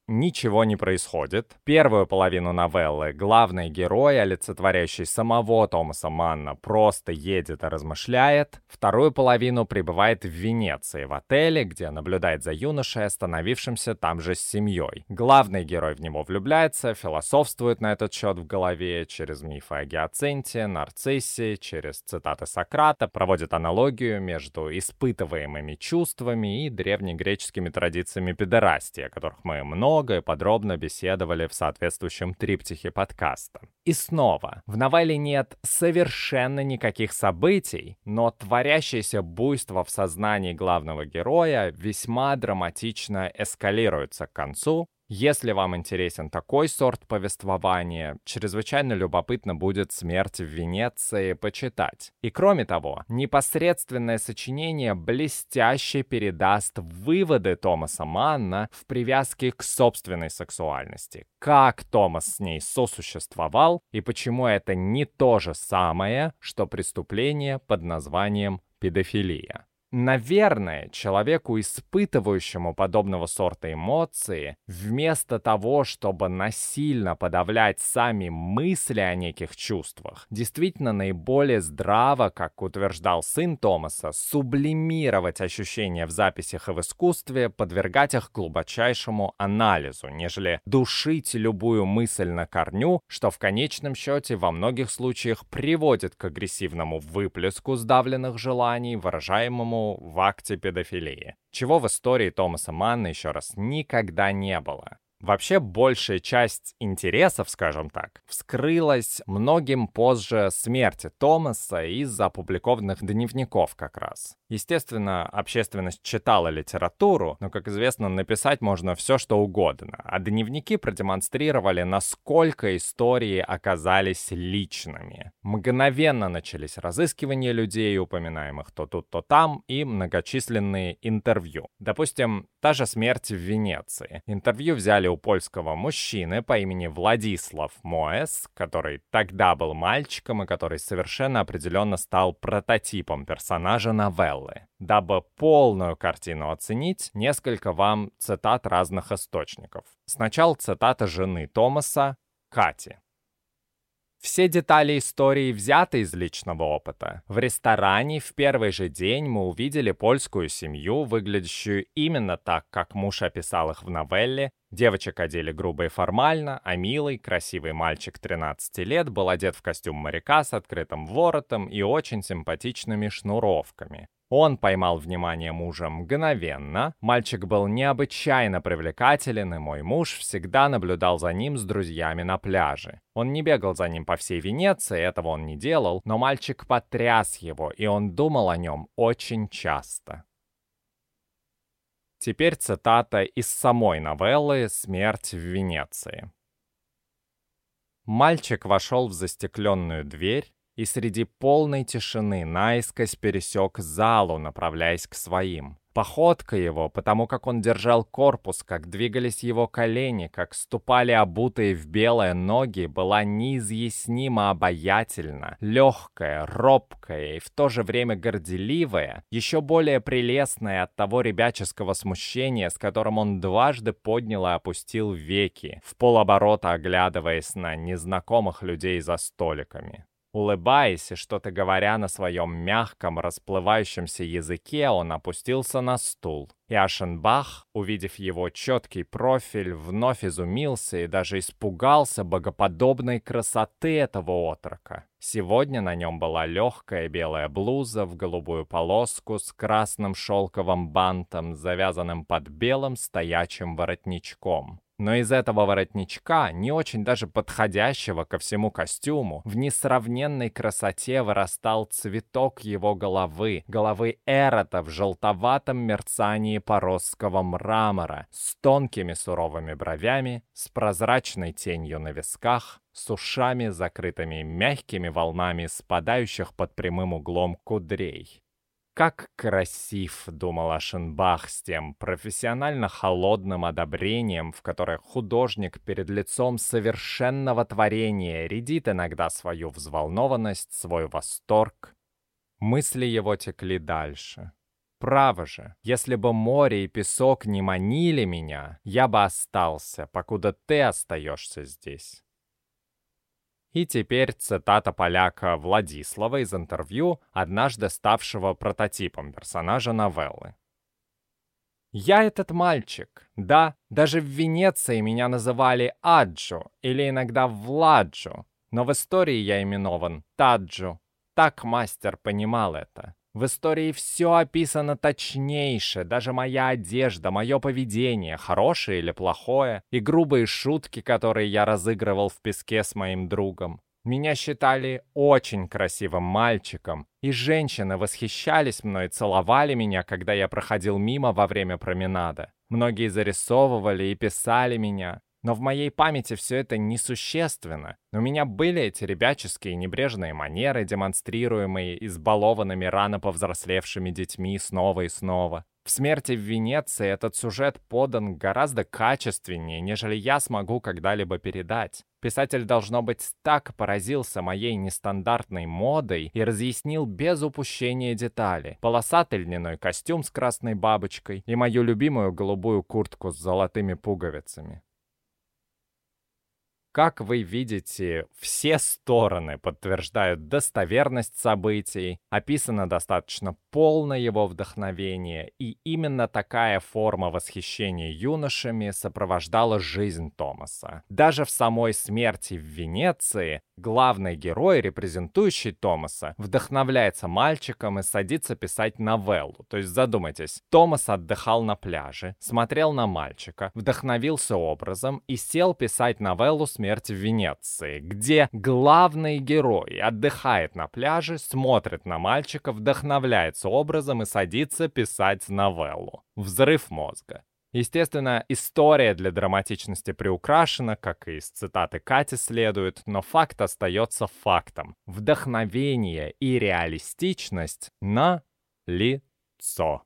ничего не происходит. Первую половину новеллы главный герой, олицетворяющий самого Томаса Манна, просто едет и размышляет. Вторую половину пребывает в Венеции, в отеле, где наблюдает за юношей, остановившимся там же с семьей. Главный герой в него влюбляется, философствует на этот счет в голове через мифы о гиацинте, нарциссе, через цитаты Сократа, проводит аналогию между испытываемыми чувствами и древнегреческими традициями педерастии, о которых мы много и подробно беседовали в соответствующем триптихе подкаста. И снова, в новелле нет совершенно никаких событий, но творящееся буйство в сознании главного героя весьма драматично эскалируется к концу. Если вам интересен такой сорт повествования, чрезвычайно любопытно будет «Смерть в Венеции» почитать. И кроме того, непосредственное сочинение блестяще передаст выводы Томаса Манна в привязке к собственной сексуальности. Как Томас с ней сосуществовал и почему это не то же самое, что преступление под названием педофилия. Наверное, человеку, испытывающему подобного сорта эмоции, вместо того, чтобы насильно подавлять сами мысли о неких чувствах, действительно наиболее здраво, как утверждал сын Томаса, сублимировать ощущения в записях и в искусстве, подвергать их глубочайшему анализу, нежели душить любую мысль на корню, что в конечном счете во многих случаях приводит к агрессивному выплеску сдавленных желаний, выражаемому в акте педофилии, чего в истории Томаса Манна, еще раз, никогда не было. Вообще, большая часть интересов, скажем так, вскрылась многим позже смерти Томаса из-за опубликованных дневников как раз. Естественно, общественность читала литературу, но, как известно, написать можно все, что угодно. А дневники продемонстрировали, насколько истории оказались личными. Мгновенно начались разыскивания людей, упоминаемых то тут, то там, и многочисленные интервью. Допустим, та же смерть в Венеции. Интервью взяли у польского мужчины по имени Владислав Моэс, который тогда был мальчиком и который совершенно определенно стал прототипом персонажа новеллы. Дабы полную картину оценить, несколько вам цитат разных источников. Сначала цитата жены Томаса, Кати. Все детали истории взяты из личного опыта. В ресторане в первый же день мы увидели польскую семью, выглядящую именно так, как муж описал их в новелле. Девочек одели грубо и формально, а милый, красивый мальчик тринадцати лет был одет в костюм моряка с открытым воротом и очень симпатичными шнуровками. Он поймал внимание мужа мгновенно. Мальчик был необычайно привлекателен, и мой муж всегда наблюдал за ним с друзьями на пляже. Он не бегал за ним по всей Венеции, этого он не делал, но мальчик потряс его, и он думал о нем очень часто. Теперь цитата из самой новеллы «Смерть в Венеции». Мальчик вошел в застекленную дверь и среди полной тишины наискось пересек залу, направляясь к своим. Походка его, потому как он держал корпус, как двигались его колени, как ступали обутые в белые ноги, была неизъяснимо обаятельна, легкая, робкая и в то же время горделивая, еще более прелестная от того ребяческого смущения, с которым он дважды поднял и опустил веки, в полоборота оглядываясь на незнакомых людей за столиками. Улыбаясь и что-то говоря на своем мягком, расплывающемся языке, он опустился на стул. И Ашенбах, увидев его четкий профиль, вновь изумился и даже испугался богоподобной красоты этого отрока. Сегодня на нем была легкая белая блуза в голубую полоску с красным шелковым бантом, завязанным под белым стоячим воротничком. Но из этого воротничка, не очень даже подходящего ко всему костюму, в несравненной красоте вырастал цветок его головы, головы Эрота в желтоватом мерцании поросского мрамора, с тонкими суровыми бровями, с прозрачной тенью на висках, с ушами, закрытыми мягкими волнами спадающих под прямым углом кудрей. «Как красив!» — думал Ашенбах с тем профессионально холодным одобрением, в которое художник перед лицом совершенного творения рядит иногда свою взволнованность, свой восторг. Мысли его текли дальше. Право же, если бы море и песок не манили меня, я бы остался, покуда ты остаешься здесь. И теперь цитата поляка Владислава из интервью, однажды ставшего прототипом персонажа новеллы. «Я этот мальчик. Да, даже в Венеции меня называли Аджо или иногда Владжо, но в истории я именован Таджо. Так мастер понимал это. В истории все описано точнейше, даже моя одежда, мое поведение, хорошее или плохое, и грубые шутки, которые я разыгрывал в песке с моим другом. Меня считали очень красивым мальчиком, и женщины восхищались мной и целовали меня, когда я проходил мимо во время променада. Многие зарисовывали и писали меня. Но в моей памяти все это несущественно. У меня были эти ребяческие небрежные манеры, демонстрируемые избалованными рано повзрослевшими детьми снова и снова. В «Смерти в Венеции» этот сюжет подан гораздо качественнее, нежели я смогу когда-либо передать. Писатель, должно быть, так поразился моей нестандартной модой и разъяснил без упущения детали. Полосатый льняной костюм с красной бабочкой и мою любимую голубую куртку с золотыми пуговицами. Как вы видите, все стороны подтверждают достоверность событий, описано достаточно полно его вдохновение, и именно такая форма восхищения юношами сопровождала жизнь Томаса. Даже в самой «Смерти в Венеции» главный герой, репрезентующий Томаса, вдохновляется мальчиком и садится писать новеллу. То есть задумайтесь, Томас отдыхал на пляже, смотрел на мальчика, вдохновился образом и сел писать новеллу «Смерть в Венеции», где главный герой отдыхает на пляже, смотрит на мальчика, вдохновляется образом и садится писать новеллу. Взрыв мозга. Естественно, история для драматичности приукрашена, как и из цитаты Кати следует, но факт остается фактом. Вдохновение и реалистичность на лицо.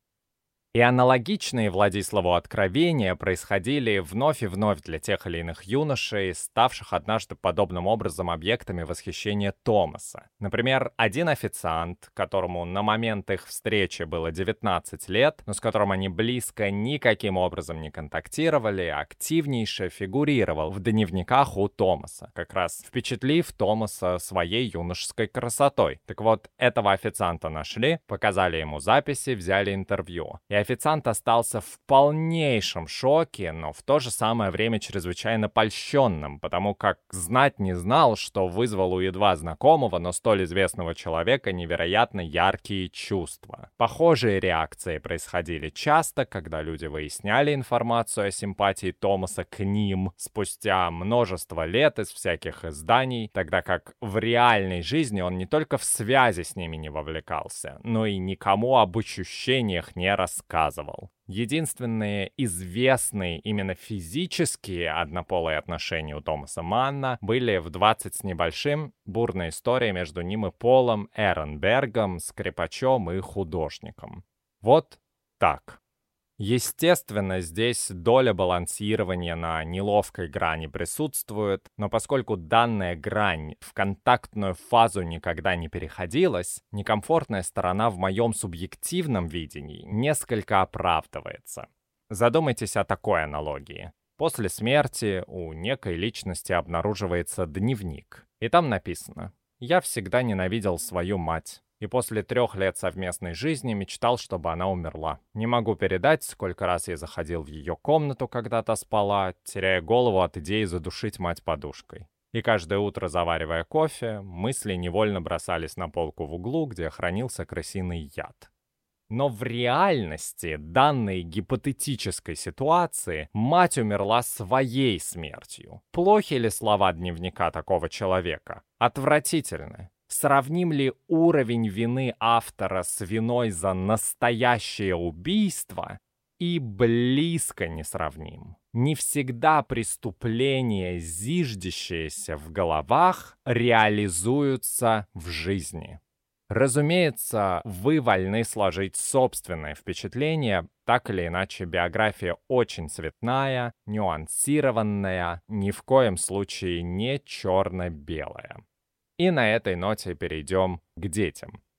И аналогичные Владиславу откровения происходили вновь и вновь для тех или иных юношей, ставших однажды подобным образом объектами восхищения Томаса. Например, один официант, которому на момент их встречи было девятнадцать лет, но с которым они близко никаким образом не контактировали, активнейше фигурировал в дневниках у Томаса, как раз впечатлив Томаса своей юношеской красотой. Так вот, этого официанта нашли, показали ему записи, взяли интервью. И официант остался в полнейшем шоке, но в то же самое время чрезвычайно польщенным, потому как знать не знал, что вызвал у едва знакомого, но столь известного человека невероятно яркие чувства. Похожие реакции происходили часто, когда люди выясняли информацию о симпатии Томаса к ним спустя множество лет из всяких изданий, тогда как в реальной жизни он не только в связи с ними не вовлекался, но и никому об ощущениях не рассказывал. Единственные известные именно физические однополые отношения у Томаса Манна были в двадцать с небольшим, бурная история между ним и Полом Эренбергом, скрипачом и художником. Вот так. Естественно, здесь доля балансирования на неловкой грани присутствует, но поскольку данная грань в контактную фазу никогда не переходилась, некомфортная сторона в моем субъективном видении несколько оправдывается. Задумайтесь о такой аналогии. После смерти у некой личности обнаруживается дневник, и там написано: «Я всегда ненавидел свою мать. И после трех лет совместной жизни мечтал, чтобы она умерла. Не могу передать, сколько раз я заходил в ее комнату, когда та спала, теряя голову от идеи задушить мать подушкой. И каждое утро, заваривая кофе, мысли невольно бросались на полку в углу, где хранился крысиный яд». Но в реальности данной гипотетической ситуации мать умерла своей смертью. Плохи ли слова дневника такого человека? Отвратительны. Сравним ли уровень вины автора с виной за настоящее убийство? И близко не сравним. Не всегда преступления, зиждящиеся в головах, реализуются в жизни. Разумеется, вы вольны сложить собственное впечатление, так или иначе биография очень цветная, нюансированная, ни в коем случае не черно-белая. И на этой ноте перейдем к детям.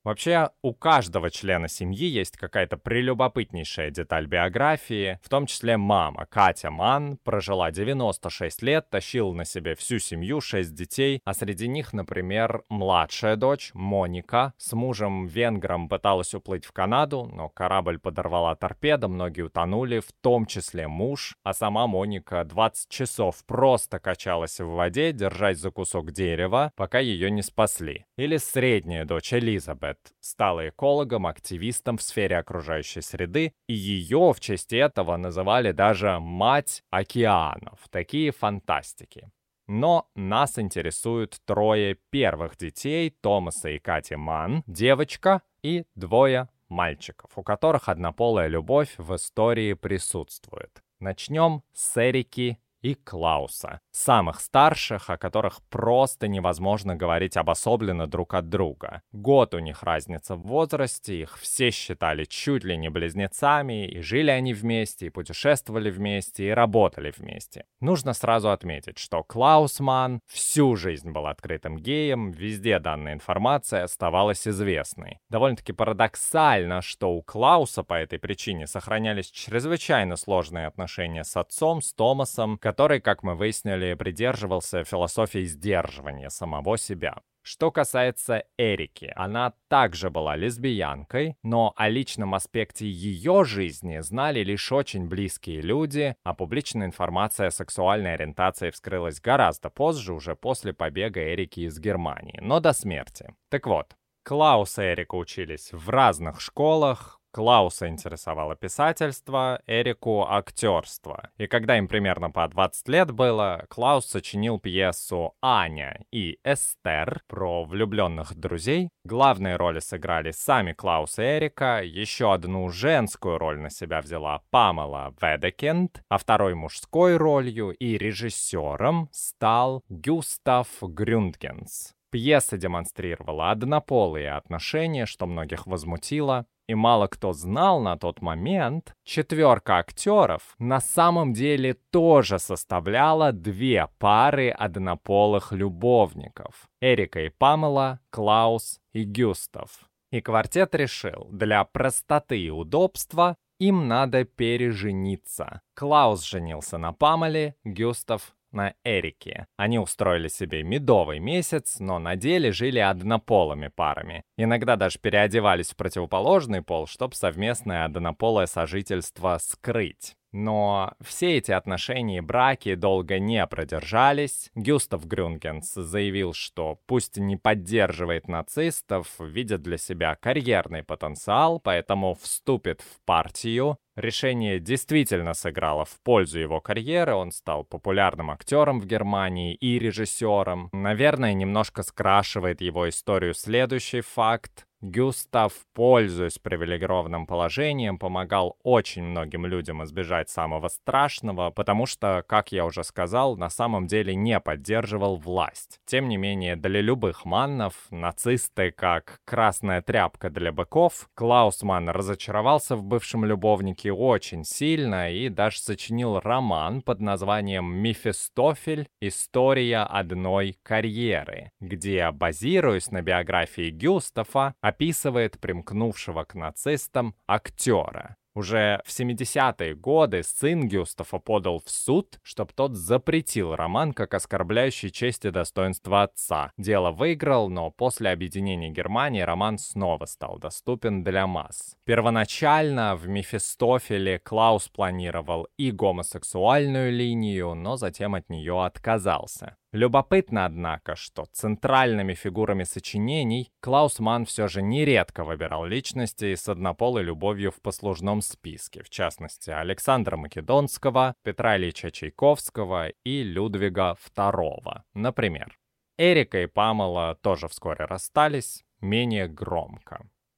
Вообще, у каждого члена семьи есть какая-то прелюбопытнейшая деталь биографии, в том числе мама. Катя Манн прожила девяносто шесть лет, тащила на себе всю семью, шесть детей, а среди них, например, младшая дочь Моника с мужем-венгром пыталась уплыть в Канаду, но корабль подорвала торпеда, многие утонули, в том числе муж, а сама Моника двадцать часов просто качалась в воде, держась за кусок дерева, пока ее не спасли. Или средняя дочь Элизабет стала экологом, активистом в сфере окружающей среды, и ее в честь этого называли даже «мать океанов». Такие фантастики. Но нас интересуют трое первых детей Томаса и Кати Манн, девочка и двое мальчиков, у которых однополая любовь в истории присутствует. Начнем с Эрики и Клауса, самых старших, о которых просто невозможно говорить обособленно друг от друга. Год у них разница в возрасте, их все считали чуть ли не близнецами, и жили они вместе, и путешествовали вместе, и работали вместе. Нужно сразу отметить, что Клаус Манн всю жизнь был открытым геем, везде данная информация оставалась известной. Довольно-таки парадоксально, что у Клауса по этой причине сохранялись чрезвычайно сложные отношения с отцом, с Томасом, который, как мы выяснили, придерживался философии сдерживания самого себя. Что касается Эрики, она также была лесбиянкой, но о личном аспекте ее жизни знали лишь очень близкие люди, а публичная информация о сексуальной ориентации вскрылась гораздо позже, уже после побега Эрики из Германии, но до смерти. Так вот, Клаус и Эрика учились в разных школах. Клауса интересовало писательство, Эрику — актерство. И когда им примерно по двадцать лет было, Клаус сочинил пьесу «Аня и Эстер» про влюбленных друзей. Главные роли сыграли сами Клаус и Эрика, еще одну женскую роль на себя взяла Памела Ведекинд, а второй мужской ролью и режиссером стал Гюстав Грюндгенс. Пьеса демонстрировала однополые отношения, что многих возмутило. И мало кто знал на тот момент, четверка актеров на самом деле тоже составляла две пары однополых любовников. Эрика и Памела, Клаус и Гюстав. И квартет решил, для простоты и удобства им надо пережениться. Клаус женился на Памеле, Гюстав на Эрике. Они устроили себе медовый месяц, но на деле жили однополыми парами. Иногда даже переодевались в противоположный пол, чтобы совместное однополое сожительство скрыть. Но все эти отношения и браки долго не продержались. Гюстав Грюндгенс заявил, что пусть не поддерживает нацистов, видит для себя карьерный потенциал, поэтому вступит в партию. Решение действительно сыграло в пользу его карьеры, он стал популярным актером в Германии и режиссером. Наверное, немножко скрашивает его историю следующий факт. Гюстав, пользуясь привилегированным положением, помогал очень многим людям избежать самого страшного, потому что, как я уже сказал, на самом деле не поддерживал власть. Тем не менее, для любых Маннов, нацисты как красная тряпка для быков, Клаус Манн разочаровался в бывшем любовнике очень сильно и даже сочинил роман под названием «Мефистофель. История одной карьеры», где, базируясь на биографии Гюстава, описывает примкнувшего к нацистам актера. Уже в семидесятые годы сын Гюстава подал в суд, чтобы тот запретил роман как оскорбляющий честь и достоинство отца. Дело выиграл, но после объединения Германии роман снова стал доступен для масс. Первоначально в «Мефистофеле» Клаус планировал и гомосексуальную линию, но затем от нее отказался. Любопытно, однако, что центральными фигурами сочинений Клаус Манн все же нередко выбирал личности с однополой любовью в послужном списке, в частности, Александра Македонского, Петра Ильича Чайковского и Людвига второго, например. Эрика и Памела тоже вскоре расстались, менее громко.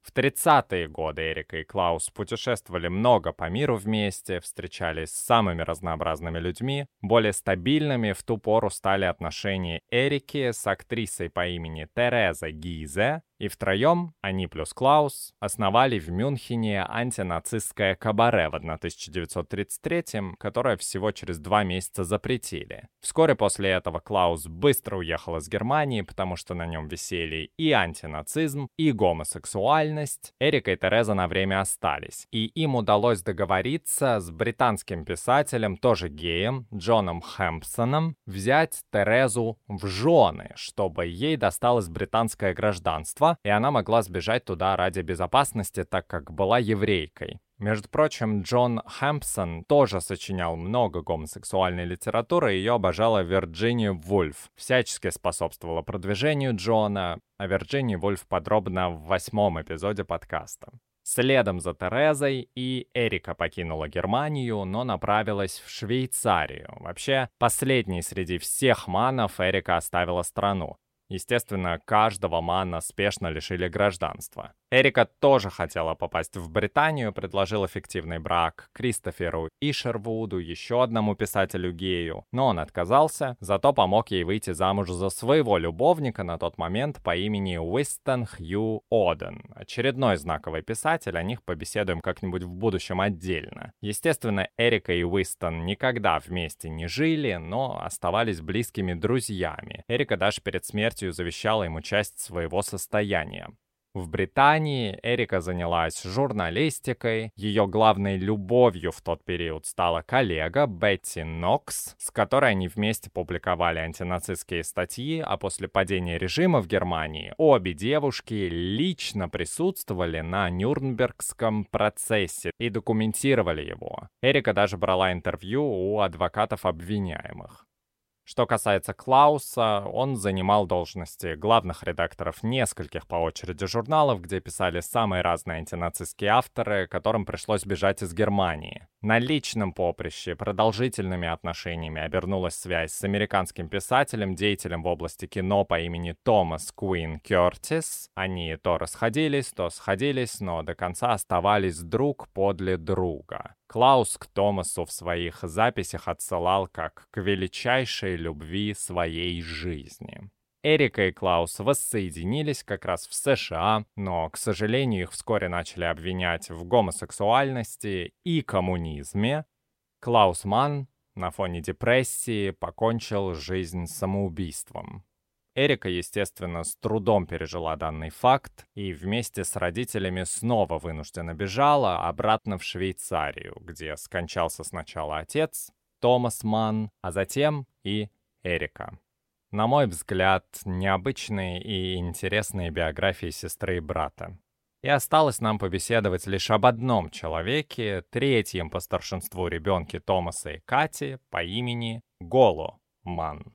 В тридцатые годы Эрика и Клаус путешествовали много по миру вместе, встречались с самыми разнообразными людьми. Более стабильными в ту пору стали отношения Эрики с актрисой по имени Тереза Гизе, и втроем, они плюс Клаус, основали в Мюнхене антинацистское кабаре в тысяча девятьсот тридцать третьем, которое всего через два месяца запретили. Вскоре после этого Клаус быстро уехал из Германии, потому что на нем висели и антинацизм, и гомосексуальность. Эрика и Тереза на время остались, и им удалось договориться с британским писателем, тоже геем, Джоном Хэмпсоном, взять Терезу в жены, чтобы ей досталось британское гражданство, и она могла сбежать туда ради безопасности, так как была еврейкой. Между прочим, Джон Хэмпсон тоже сочинял много гомосексуальной литературы, ее обожала Вирджиния Вульф. Всячески способствовала продвижению Джона, а Вирджинии Вульф подробно в восьмом эпизоде подкаста. Следом за Терезой и Эрика покинула Германию, но направилась в Швейцарию. Вообще, последней среди всех манов Эрика оставила страну. Естественно, каждого мана спешно лишили гражданства. Эрика тоже хотела попасть в Британию, предложила фиктивный брак Кристоферу Ишервуду, еще одному писателю-гею, но он отказался, зато помог ей выйти замуж за своего любовника на тот момент по имени Уистон Хью Оден. Очередной знаковый писатель, о них побеседуем как-нибудь в будущем отдельно. Естественно, Эрика и Уистон никогда вместе не жили, но оставались близкими друзьями. Эрика даже перед смертью завещала ему часть своего состояния. В Британии Эрика занялась журналистикой. Ее главной любовью в тот период стала коллега Бетти Нокс, с которой они вместе публиковали антинацистские статьи, а после падения режима в Германии обе девушки лично присутствовали на Нюрнбергском процессе и документировали его. Эрика даже брала интервью у адвокатов обвиняемых. Что касается Клауса, он занимал должности главных редакторов нескольких по очереди журналов, где писали самые разные антинацистские авторы, которым пришлось бежать из Германии. На личном поприще продолжительными отношениями обернулась связь с американским писателем, деятелем в области кино по имени Томас Куин Кёртис. Они то расходились, то сходились, но до конца оставались друг подле друга. Клаус к Томасу в своих записях отсылал как к величайшей любви своей жизни. Эрика и Клаус воссоединились как раз в США, но, к сожалению, их вскоре начали обвинять в гомосексуальности и коммунизме. Клаус Манн на фоне депрессии покончил жизнь самоубийством. Эрика, естественно, с трудом пережила данный факт и вместе с родителями снова вынужденно бежала обратно в Швейцарию, где скончался сначала отец, Томас Манн, а затем и Эрика. На мой взгляд, необычные и интересные биографии сестры и брата. И осталось нам побеседовать лишь об одном человеке, третьем по старшинству ребенке Томаса и Кати по имени Голо Манн.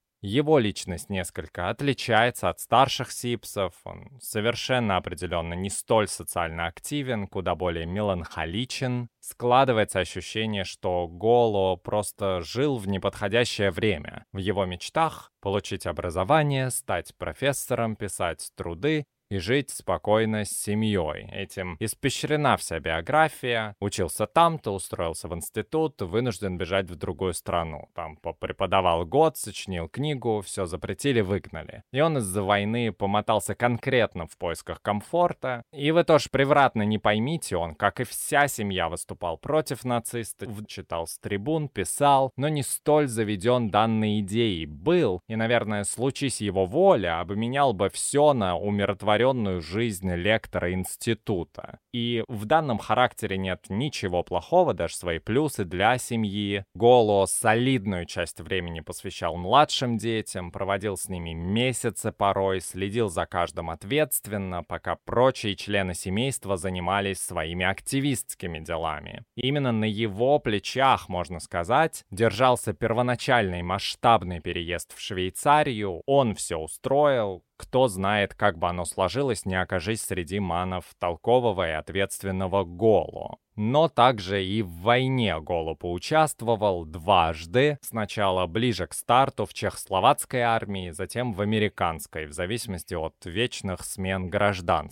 Его личность несколько отличается от старших Сипсов, он совершенно определенно не столь социально активен, куда более меланхоличен. Складывается ощущение, что Голо просто жил в неподходящее время. В его мечтах получить образование, стать профессором, писать труды и жить спокойно с семьей. Этим испещрена вся биография. Учился там-то, устроился в институт, вынужден бежать в другую страну. Там попреподавал год, сочинил книгу, все запретили, выгнали. И он из-за войны помотался конкретно в поисках комфорта. И вы тоже превратно не поймите, он, как и вся семья, выступал против нацистов, читал с трибун, писал, но не столь заведен данной идеей был. И, наверное, случись его воля, обменял бы все на умиротворение жизнь лектора института. И в данном характере нет ничего плохого, даже свои плюсы для семьи. Голо солидную часть времени посвящал младшим детям, проводил с ними месяцы порой, следил за каждым ответственно, пока прочие члены семейства занимались своими активистскими делами. И именно на его плечах, можно сказать, держался первоначальный масштабный переезд в Швейцарию. Он все устроил. Кто знает, как бы оно сложилось, не окажись среди манов толкового и ответственного Голо. Но также и в войне Голо поучаствовал дважды. Сначала ближе к старту в чехословацкой армии, затем в американской, в зависимости от вечных смен гражданств. В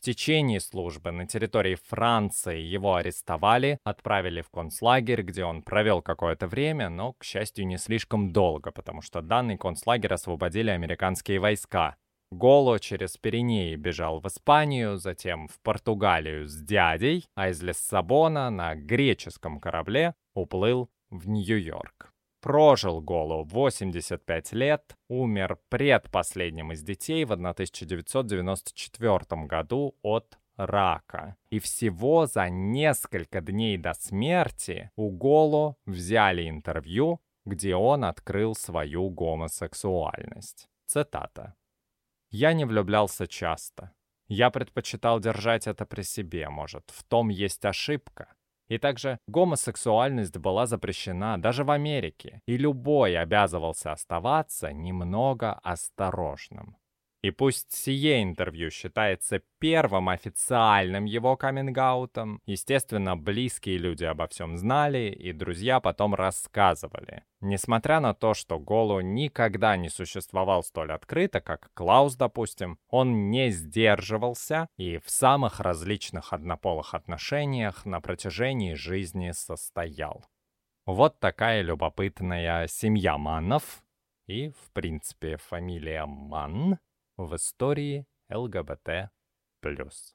В течение службы на территории Франции его арестовали, отправили в концлагерь, где он провел какое-то время, но, к счастью, не слишком долго, потому что данный концлагерь освободили американские войска. Голо через Пиренеи бежал в Испанию, затем в Португалию с дядей, а из Лиссабона на греческом корабле уплыл в Нью-Йорк. Прожил Голо восемьдесят пять лет, умер предпоследним из детей в тысяча девятьсот девяносто четвёртом году от рака. И всего за несколько дней до смерти у Голо взяли интервью, где он открыл свою гомосексуальность. Цитата. «Я не влюблялся часто. Я предпочитал держать это при себе, может, в том есть ошибка. И также гомосексуальность была запрещена даже в Америке, и любой обязывался оставаться немного осторожным. И пусть сие интервью считается первым официальным его каминг-аутом, естественно, близкие люди обо всем знали, и друзья потом рассказывали. Несмотря на то, что Голо никогда не существовал столь открыто, как Клаус, допустим, он не сдерживался и в самых различных однополых отношениях на протяжении жизни состоял. Вот такая любопытная семья Маннов и, в принципе, фамилия Манн в истории ЛГБТ плюс.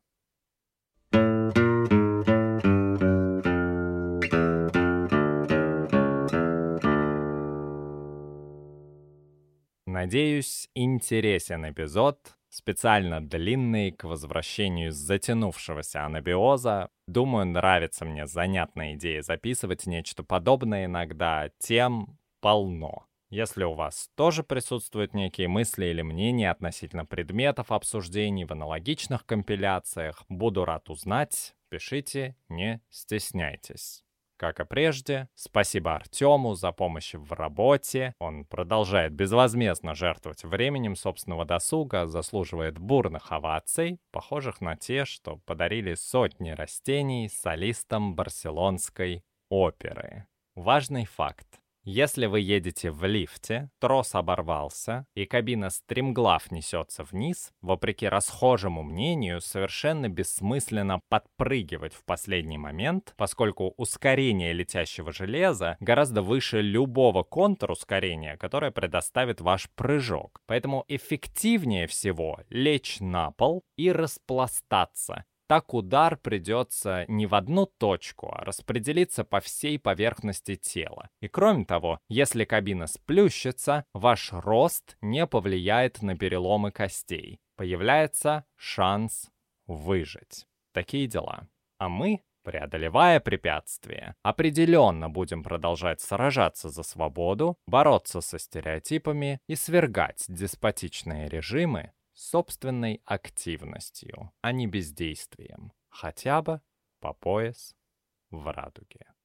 Надеюсь, интересен эпизод, специально длинный к возвращению затянувшегося анабиоза. Думаю, нравится мне занятная идея записывать нечто подобное иногда, тем полно. Если у вас тоже присутствуют некие мысли или мнения относительно предметов обсуждений в аналогичных компиляциях, буду рад узнать, пишите, не стесняйтесь. Как и прежде, спасибо Артему за помощь в работе. Он продолжает безвозмездно жертвовать временем собственного досуга, заслуживает бурных оваций, похожих на те, что подарили сотни растений солистам барселонской оперы. Важный факт. Если вы едете в лифте, трос оборвался, и кабина стремглав несется вниз, вопреки расхожему мнению, совершенно бессмысленно подпрыгивать в последний момент, поскольку ускорение летящего железа гораздо выше любого контура ускорения, которое предоставит ваш прыжок. Поэтому эффективнее всего лечь на пол и распластаться. Так удар придется не в одну точку, а распределиться по всей поверхности тела. И кроме того, если кабина сплющится, ваш рост не повлияет на переломы костей. Появляется шанс выжить. Такие дела. А мы, преодолевая препятствия, определенно будем продолжать сражаться за свободу, бороться со стереотипами и свергать деспотичные режимы собственной активностью, а не бездействием, хотя бы по пояс в радуге.